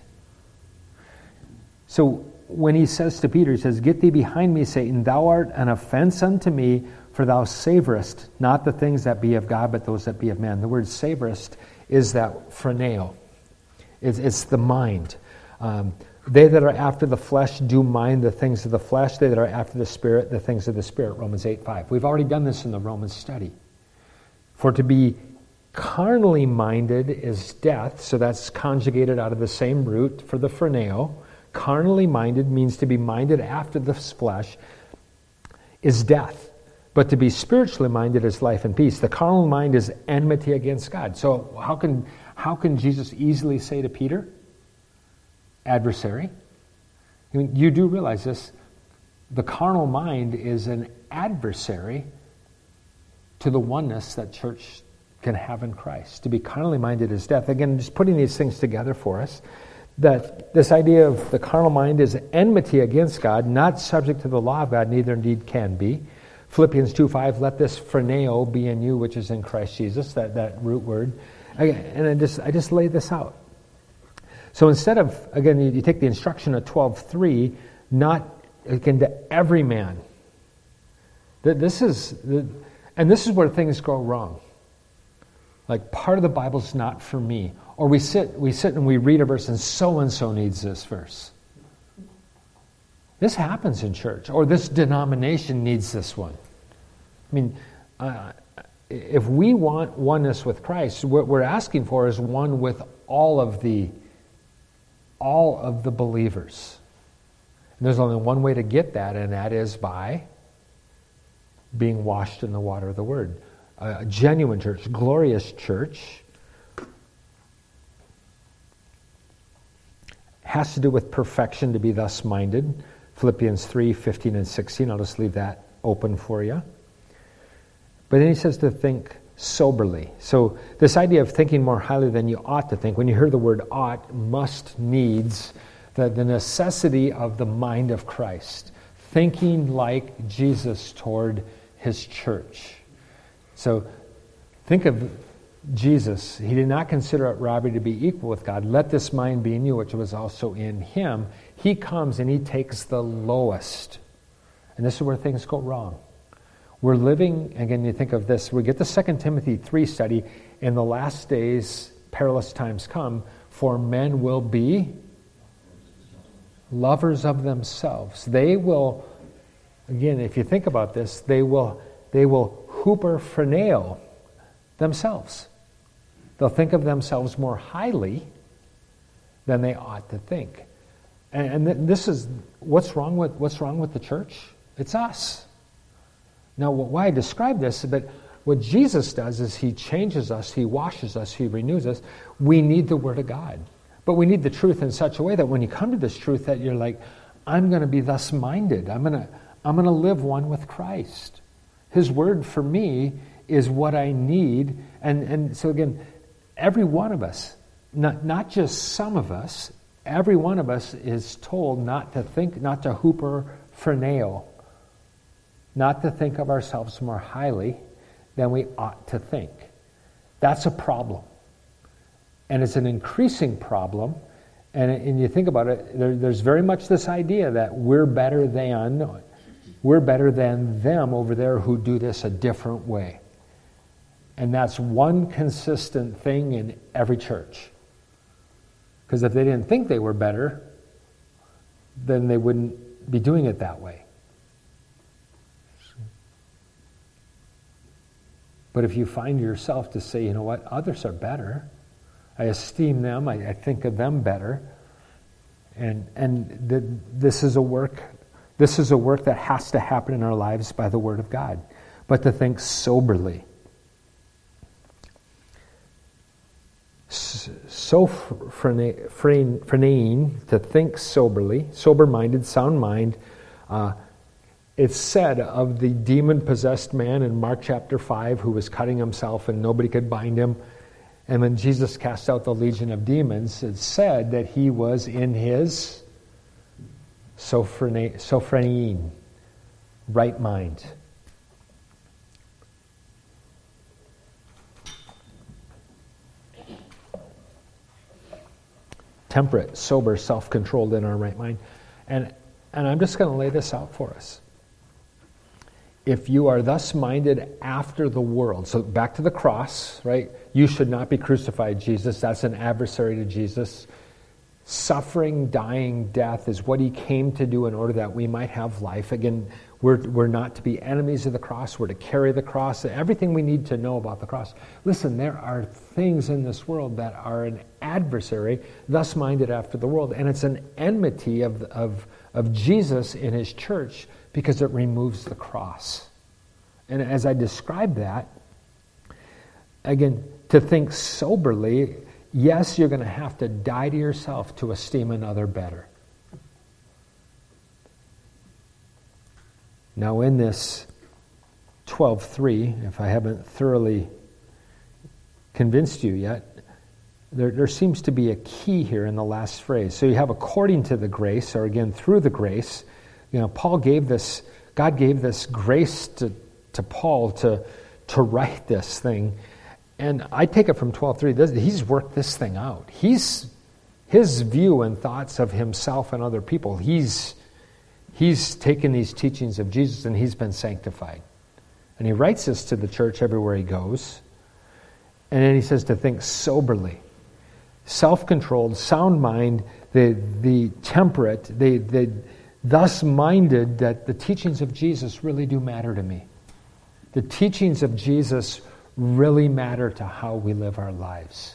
So when he says to Peter, he says, get thee behind me, Satan, thou art an offense unto me, for thou savorest not the things that be of God, but those that be of man. The word savorest is that phroneo. It's, it's the mind. Um, they that are after the flesh do mind the things of the flesh. They that are after the Spirit, the things of the Spirit. Romans eight five. We've already done this in the Romans study. For to be carnally minded is death, so that's conjugated out of the same root for the phroneo. Carnally minded means to be minded after the flesh is death. But to be spiritually minded is life and peace. The carnal mind is enmity against God. So how can how can Jesus easily say to Peter, adversary? I mean, you do realize this. The carnal mind is an adversary to the oneness that church can have in Christ. To be carnally minded is death. Again, just putting these things together for us, that this idea of the carnal mind is enmity against God, not subject to the law of God, neither indeed can be. Philippians two five, let this phroneo be in you, which is in Christ Jesus, that, that root word. And I just I just lay this out. So instead of, again, you, you take the instruction of twelve three, not, again, to every man. This is, and this is where things go wrong. Like, part of the Bible's not for me. Or we sit we sit and we read a verse and so-and-so needs this verse. This happens in church. Or this denomination needs this one. I mean, uh, if we want oneness with Christ, what we're asking for is one with all of the all of the believers. And there's only one way to get that, and that is by being washed in the water of the Word. A genuine church, glorious church, has to do with perfection, to be thus minded. Philippians three fifteen and sixteen. I'll just leave that open for you. But then he says to think soberly. So this idea of thinking more highly than you ought to think, when you hear the word ought, must, needs, the, the necessity of the mind of Christ. Thinking like Jesus toward his church. So think of Jesus, he did not consider it robbery to be equal with God. Let this mind be in you, which was also in him. He comes and he takes the lowest. And this is where things go wrong. We're living, again, you think of this, we get the Second Timothy three study, in the last days, perilous times come, for men will be lovers of themselves. They will, again, if you think about this, they will they will huperphreneo themselves. They'll think of themselves more highly than they ought to think. And, and this is what's wrong with what's wrong with the church? It's us. Now, why I describe this, but what Jesus does is he changes us, he washes us, he renews us. We need the Word of God. But we need the truth in such a way that when you come to this truth that you're like, I'm going to be thus minded. I'm going to I'm going to live one with Christ. His Word for me is what I need. And, and so again, every one of us, not, not just some of us, every one of us is told not to think, not to huperphreneo, not to think of ourselves more highly than we ought to think. That's a problem. And it's an increasing problem. And, and you think about it, there, there's very much this idea that we're better than, we're better than them over there who do this a different way. And that's one consistent thing in every church. Because if they didn't think they were better, then they wouldn't be doing it that way. But if you find yourself to say, you know what, others are better, I esteem them, I, I think of them better, and and the, this is a work, this is a work that has to happen in our lives by the Word of God. But to think soberly. So phrenein, to think soberly, sober-minded, sound mind. Uh, it's said of the demon-possessed man in Mark chapter five who was cutting himself and nobody could bind him. And when Jesus cast out the legion of demons, it's said that he was in his sophrenein, right mind. Temperate, sober, self-controlled in our right mind. And, and I'm just going to lay this out for us. If you are thus minded after the world, so back to the cross, right? You should not be crucified, Jesus. That's an adversary to Jesus. Suffering, dying, death is what he came to do in order that we might have life. Again, we're, we're not to be enemies of the cross. We're to carry the cross. Everything we need to know about the cross. Listen, there are things in this world that are an adversary, thus minded after the world. And it's an enmity of, of, of Jesus in his church because it removes the cross. And as I describe that, again, to think soberly, yes, you're going to have to die to yourself to esteem another better. Now in this twelve three, if I haven't thoroughly convinced you yet, there, there seems to be a key here in the last phrase. So you have according to the grace, or again, through the grace. You know, Paul gave this, God gave this grace to, to Paul to, to write this thing. And I take it from twelve three, he's worked this thing out. He's, his view and thoughts of himself and other people, he's, he's taken these teachings of Jesus and he's been sanctified. And he writes this to the church everywhere he goes. And then he says to think soberly, self-controlled, sound mind, the, the temperate, the, the thus minded that the teachings of Jesus really do matter to me. The teachings of Jesus really matter to how we live our lives.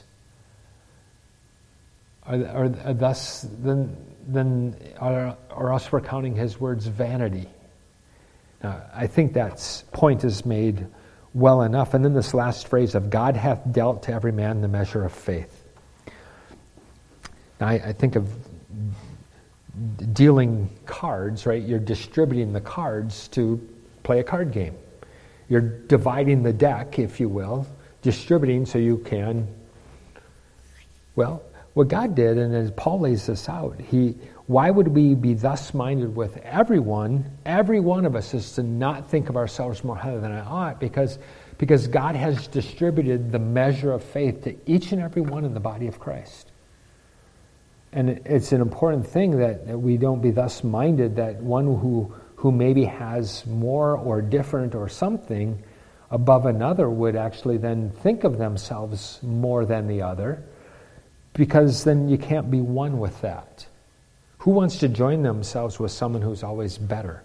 Or, or, or thus, then, then or, or else we're counting his words vanity. Now, I think that point is made well enough. And then this last phrase of God hath dealt to every man the measure of faith. Now, I, I think of dealing cards, right? You're distributing the cards to play a card game. You're dividing the deck, if you will, distributing so you can, well, what God did, and as Paul lays this out, he, why would we be thus minded with everyone? Every one of us is to not think of ourselves more highly than I ought, because, because God has distributed the measure of faith to each and every one in the body of Christ. And it's an important thing that, that we don't be thus minded that one who, who maybe has more or different or something above another would actually then think of themselves more than the other, because then you can't be one with that. Who wants to join themselves with someone who's always better?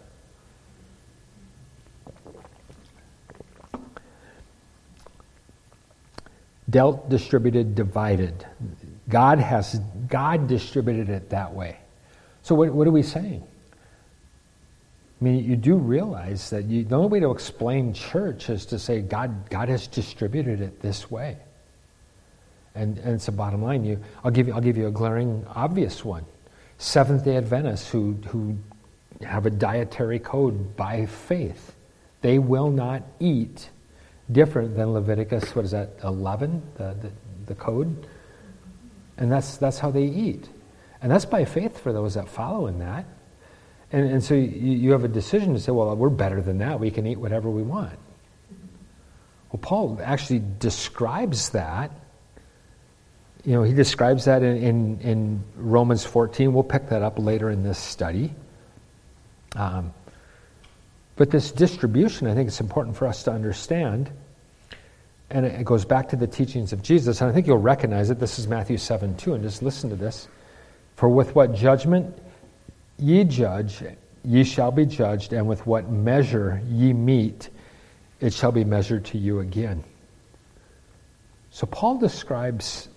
Dealt, distributed, divided. God has God distributed it that way. So what, what are we saying? I mean, you do realize that you, the only way to explain church is to say God God has distributed it this way. And and it's a bottom line. You I'll give you I'll give you a glaring obvious one. Seventh-day Adventists who who have a dietary code by faith. They will not eat different than Leviticus, what is that, eleven, the, the, the code? And that's that's how they eat. And that's by faith for those that follow in that. And, and so you, you have a decision to say, well, we're better than that. We can eat whatever we want. Well, Paul actually describes that. You know, he describes that in, in, in Romans fourteen. We'll pick that up later in this study. Um, but this distribution, I think it's important for us to understand. And it goes back to the teachings of Jesus. And I think you'll recognize it. This is Matthew seven two. And just listen to this. For with what judgment ye judge, ye shall be judged. And with what measure ye mete, it shall be measured to you again. So Paul describes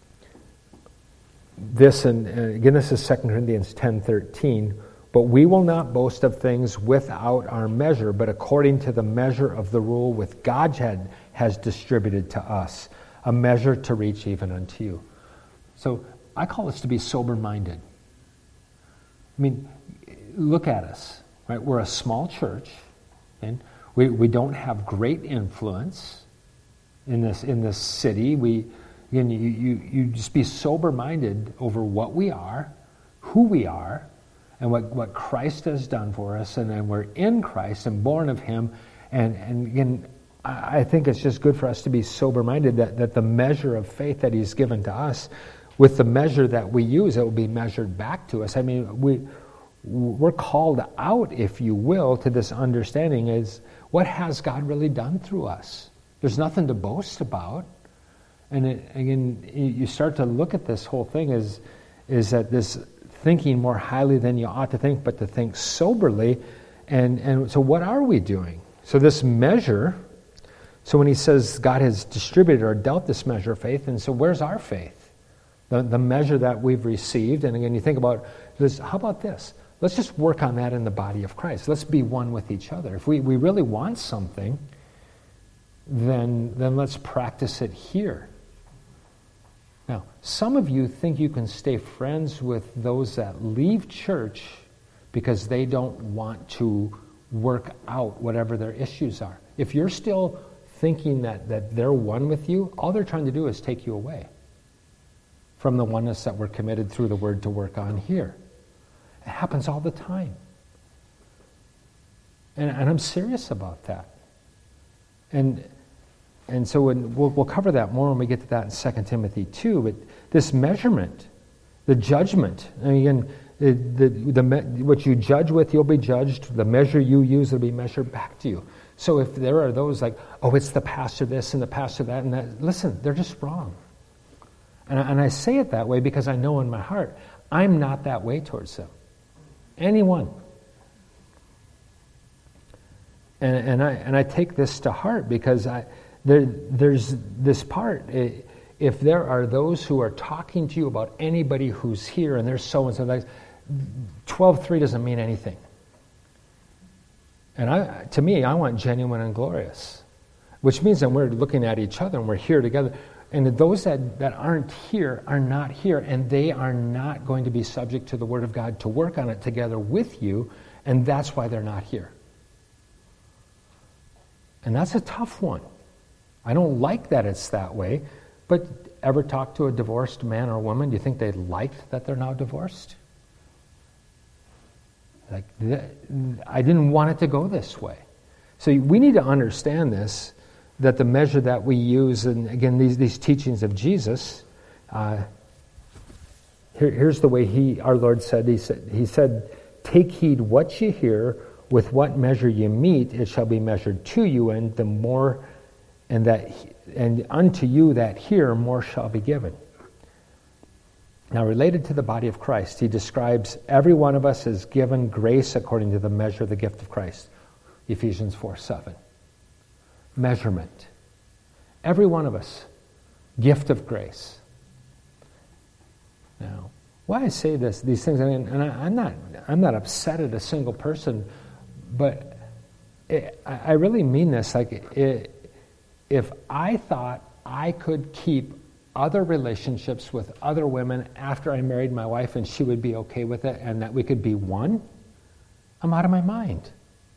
this, and again, this is Second Corinthians ten thirteen. But we will not boast of things without our measure, but according to the measure of the rule which God had, has distributed to us, a measure to reach even unto you. So I call us to be sober-minded. I mean, look at us, right? We're a small church, and we, we don't have great influence in this in this city. We again, you you, you just be sober-minded over what we are, who we are, and what, what Christ has done for us, and then we're in Christ and born of Him. And, and again, I, I think it's just good for us to be sober-minded that, that the measure of faith that He's given to us, with the measure that we use, it will be measured back to us. I mean, we, we're called out, if you will, to this understanding is, what has God really done through us? There's nothing to boast about. And it, again, you start to look at this whole thing as, is that this thinking more highly than you ought to think, but to think soberly. And, and so what are we doing? So this measure, so when he says God has distributed or dealt this measure of faith, and so where's our faith? The, the measure that we've received. And again, you think about this, how about this? Let's just work on that in the body of Christ. Let's be one with each other. If we, we really want something, then, then let's practice it here. Now, some of you think you can stay friends with those that leave church because they don't want to work out whatever their issues are. If you're still thinking that, that they're one with you, all they're trying to do is take you away from the oneness that we're committed through the Word to work on here. It happens all the time. And, and I'm serious about that. And And so when, we'll, we'll cover that more when we get to that in Second Timothy two. But this measurement, the judgment, and again, the, the, the, what you judge with, you'll be judged. The measure you use will be measured back to you. So if there are those like, oh, it's the pastor this and the pastor that and that, listen, they're just wrong. And I, and I say it that way because I know in my heart, I'm not that way towards them. Anyone. And, and I and I take this to heart because I... There, there's this part. If there are those who are talking to you about anybody who's here and there's so and so, twelve three doesn't mean anything. And I, to me, I want genuine and glorious, which means that we're looking at each other and we're here together. And those that, that aren't here are not here, and they are not going to be subject to the Word of God to work on it together with you, and that's why they're not here. And that's a tough one. I don't like that it's that way, but ever talk to a divorced man or woman? Do you think they liked that they're now divorced? Like, I didn't want it to go this way. So we need to understand this, that the measure that we use, and again, these, these teachings of Jesus, uh, here, here's the way he, our Lord said, he said, he said, take heed what you hear, with what measure you meet, it shall be measured to you, and the more, and that, and unto you that hear, more shall be given. Now, related to the body of Christ, he describes every one of us is given grace according to the measure of the gift of Christ. Ephesians four seven. Measurement. Every one of us, gift of grace. Now, why I say this, these things, and I, I'm not, I'm not upset at a single person, but it, I really mean this. Like, it, if I thought I could keep other relationships with other women after I married my wife and she would be okay with it and that we could be one, I'm out of my mind.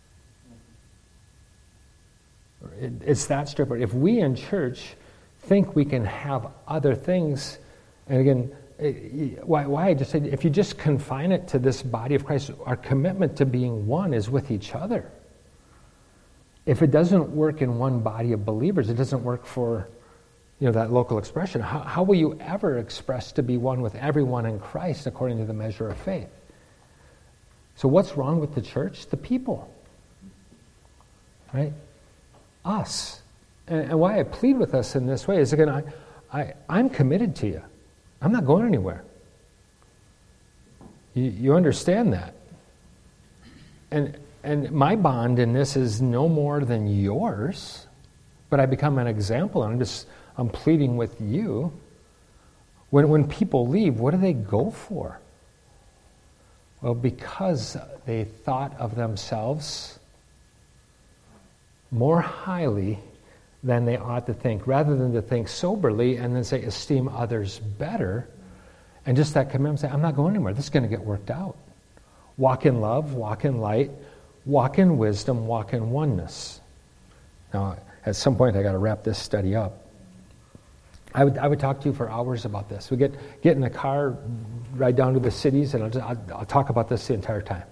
It, it's that straightforward. If we in church think we can have other things, and again, it, why, why I just said, if you just confine it to this body of Christ, our commitment to being one is with each other. If it doesn't work in one body of believers, it doesn't work for, you know, that local expression. How, how will you ever express to be one with everyone in Christ according to the measure of faith? So what's wrong with the church? The people. Right? Us. And, and why I plead with us in this way is, again, I, I, I'm committed to you. I'm not going anywhere. You, you understand that. And, and my bond in this is no more than yours, but I become an example, and I'm just I'm pleading with you. When when people leave, what do they go for? Well, because they thought of themselves more highly than they ought to think, rather than to think soberly and then say, esteem others better, and just that commitment, say, I'm not going anywhere. This is going to get worked out. Walk in love, walk in light, walk in wisdom, walk in oneness. Now, at some point, I got to wrap this study up. I would I would talk to you for hours about this. We get get in the car, ride down to the cities, and I'll, just, I'll, I'll talk about this the entire time.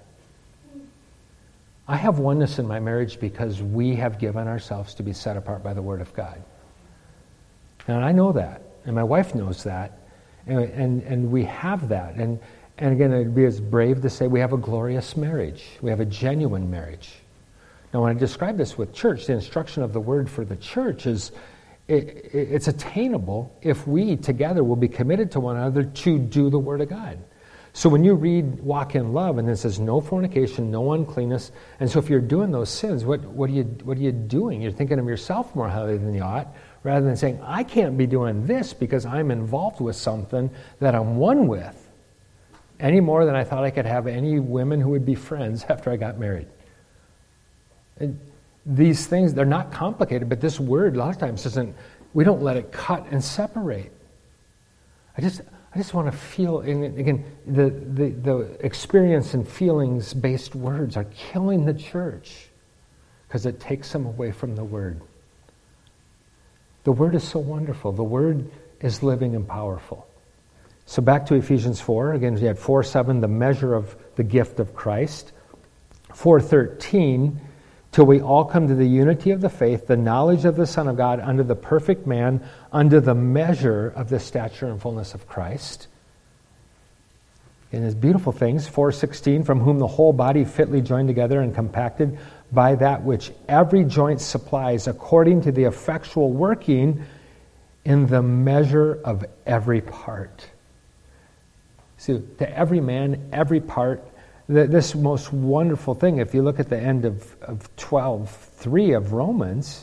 I have oneness in my marriage because we have given ourselves to be set apart by the Word of God. And I know that, and my wife knows that, and and, and we have that. And, and again, I'd be as brave to say we have a glorious marriage. We have a genuine marriage. Now, when I describe this with church, the instruction of the Word for the church is, It, it, it's attainable if we together will be committed to one another to do the Word of God. So when you read walk in love, and it says no fornication, no uncleanness, and so if you're doing those sins, what, what, are you, what are you doing? You're thinking of yourself more highly than you ought, rather than saying, I can't be doing this because I'm involved with something that I'm one with, any more than I thought I could have any women who would be friends after I got married. And these things, they're not complicated, but this word a lot of times doesn't, we don't let it cut and separate. I just I just want to feel, and again, the, the, the experience and feelings-based words are killing the church because it takes them away from the Word. The Word is so wonderful. The Word is living and powerful. So back to Ephesians four. Again, we had four seven, the measure of the gift of Christ. four thirteen, till we all come to the unity of the faith, the knowledge of the Son of God, under the perfect man, under the measure of the stature and fullness of Christ. And his beautiful things, four sixteen, from whom the whole body fitly joined together and compacted by that which every joint supplies, according to the effectual working in the measure of every part. See, to every man, every part, this most wonderful thing, if you look at the end of, of twelve three of Romans,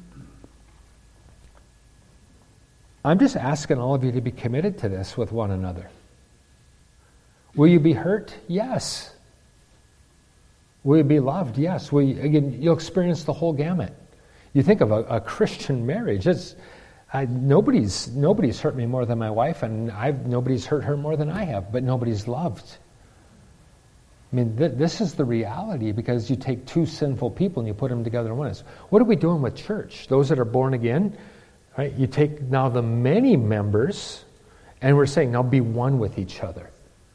I'm just asking all of you to be committed to this with one another. Will you be hurt? Yes. Will you be loved? Yes. Will you, again, you'll experience the whole gamut. You think of a, a Christian marriage. It's I, nobody's nobody's hurt me more than my wife, and I've nobody's hurt her more than I have, but nobody's loved. I mean, th- this is the reality, because you take two sinful people and you put them together in oneness. What are we doing with church? Those that are born again, right? You take now the many members, and we're saying, now be one with each other.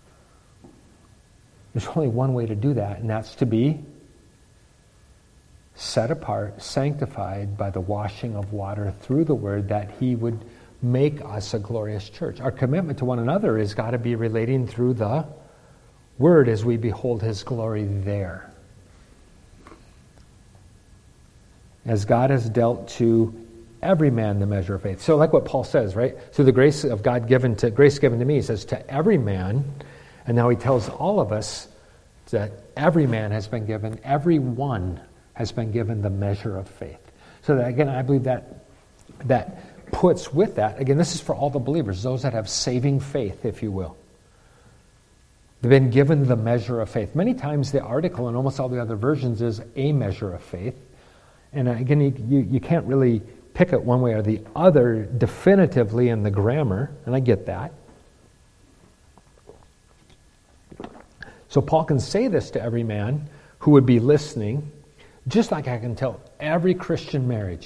There's only one way to do that, and that's to be set apart, sanctified by the washing of water through the word, that he would make us a glorious church. Our commitment to one another has got to be relating through the word as we behold his glory there. As God has dealt to every man the measure of faith. So like what Paul says, right? So the grace of God given to, grace given to me, he says to every man, and now he tells all of us that every man has been given, every one has been given the measure of faith. So that, again, I believe that that puts with that, again, this is for all the believers, those that have saving faith, if you will. They've been given the measure of faith. Many times the article in almost all the other versions is a measure of faith. And again, you, you, you can't really pick it one way or the other definitively in the grammar, and I get that. So Paul can say this to every man who would be listening, just like I can tell every Christian marriage,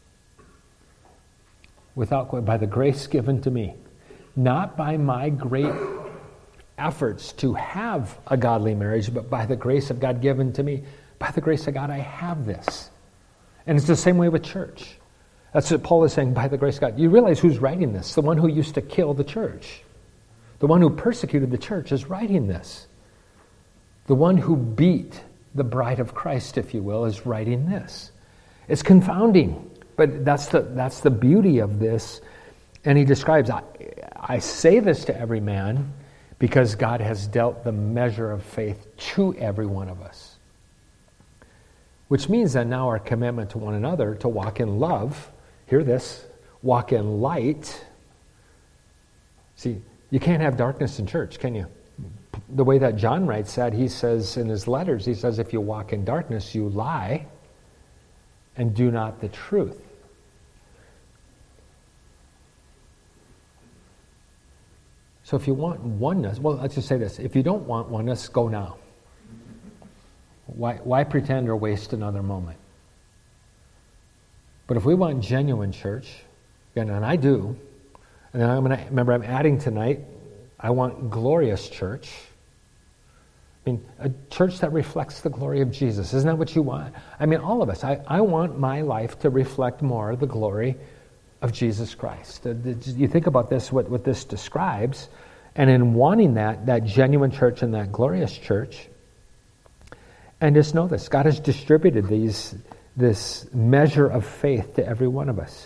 without by the grace given to me, not by my great efforts to have a godly marriage, but by the grace of God given to me. By the grace of God, I have this. And it's the same way with church. That's what Paul is saying, by the grace of God. You realize who's writing this? The one who used to kill the church. The one who persecuted the church is writing this. The one who beat the bride of Christ, if you will, is writing this. It's confounding, but that's the that's the beauty of this. And he describes, I, I say this to every man because God has dealt the measure of faith to every one of us. Which means that now our commitment to one another to walk in love, hear this, walk in light. See, you can't have darkness in church, can you? The way that John writes that, he says in his letters, he says, if you walk in darkness, you lie and do not the truth. So if you want oneness, well, let's just say this. If you don't want oneness, go now. Why, why pretend or waste another moment? But if we want genuine church, and, and I do, and then I'm going to, remember I'm adding tonight, I want glorious church. I mean, a church that reflects the glory of Jesus. Isn't that what you want? I mean, all of us. I, I want my life to reflect more the glory of Jesus Christ. You think about this, what, what this describes, and in wanting that, that genuine church and that glorious church, and just know this, God has distributed these this measure of faith to every one of us.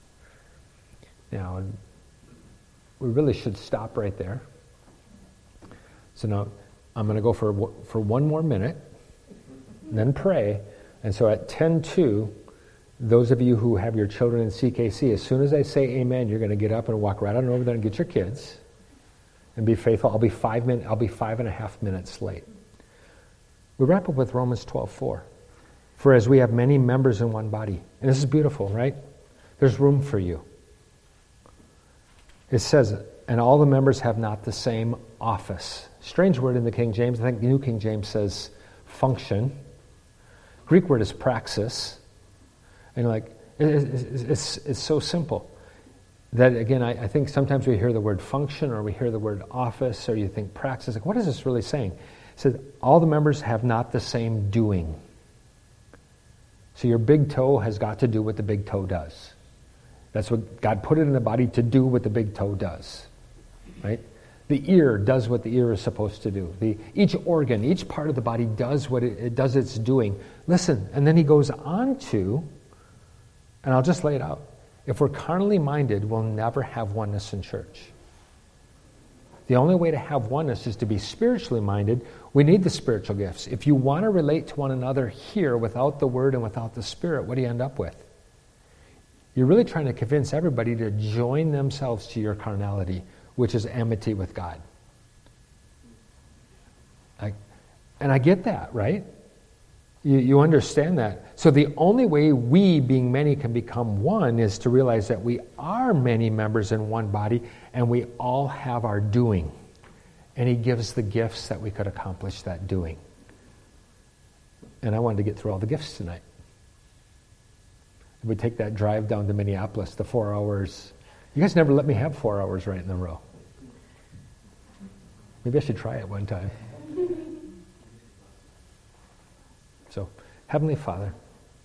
Now, we really should stop right there. So now, I'm going to go for for one more minute, and then pray. And so at ten two, those of you who have your children in C K C, as soon as I say amen, you're going to get up and walk right on over there and get your kids and be faithful. I'll be five min- I'll be five and a half minutes late. We wrap up with Romans twelve four. For as we have many members in one body, and this is beautiful, right? There's room for you. It says, and all the members have not the same office. Strange word in the King James. I think the New King James says function. Greek word is praxis. And like, it's, it's, it's so simple that, again, I, I think sometimes we hear the word function or we hear the word office or you think praxis. Like, what is this really saying? It says, all the members have not the same doing. So your big toe has got to do what the big toe does. That's what God put it in the body to do what the big toe does. Right? The ear does what the ear is supposed to do. The, each organ, each part of the body does what it, it does its doing. Listen, and then he goes on to, and I'll just lay it out. If we're carnally minded, we'll never have oneness in church. The only way to have oneness is to be spiritually minded. We need the spiritual gifts. If you want to relate to one another here without the Word and without the Spirit, what do you end up with? You're really trying to convince everybody to join themselves to your carnality, which is enmity with God. I, and I get that, right? You, you understand that. So the only way we, being many, can become one is to realize that we are many members in one body and we all have our doing. And he gives the gifts that we could accomplish that doing. And I wanted to get through all the gifts tonight. We take that drive down to Minneapolis, the four hours. You guys never let me have four hours right in a row. Maybe I should try it one time. So, Heavenly Father,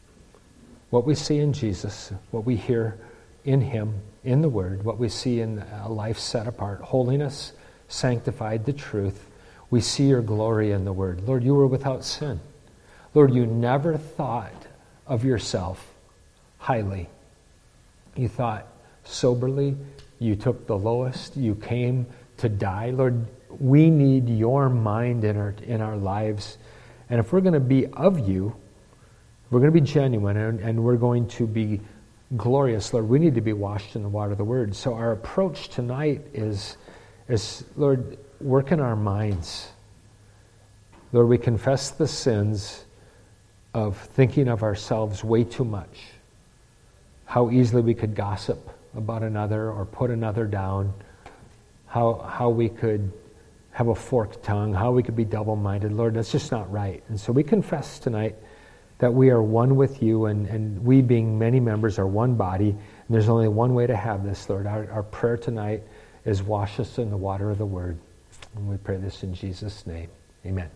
what we see in Jesus, what we hear in him, in the Word, what we see in a life set apart, holiness, sanctified, the truth. We see your glory in the Word. Lord, you were without sin. Lord, you never thought of yourself highly. You thought soberly. You took the lowest. You came to die. Lord, we need your mind in our, in our lives. And if we're going to be of you, we're going to be genuine, and, and we're going to be glorious, Lord, we need to be washed in the water of the Word. So our approach tonight is, is Lord, work in our minds. Lord, we confess the sins of thinking of ourselves way too much. How easily we could gossip about another or put another down. How, how we could have a forked tongue. How we could be double-minded. Lord, that's just not right. And so we confess tonight that we are one with you, and, and we being many members are one body, and there's only one way to have this, Lord. Our, our prayer tonight is wash us in the water of the Word. And we pray this in Jesus' name. Amen.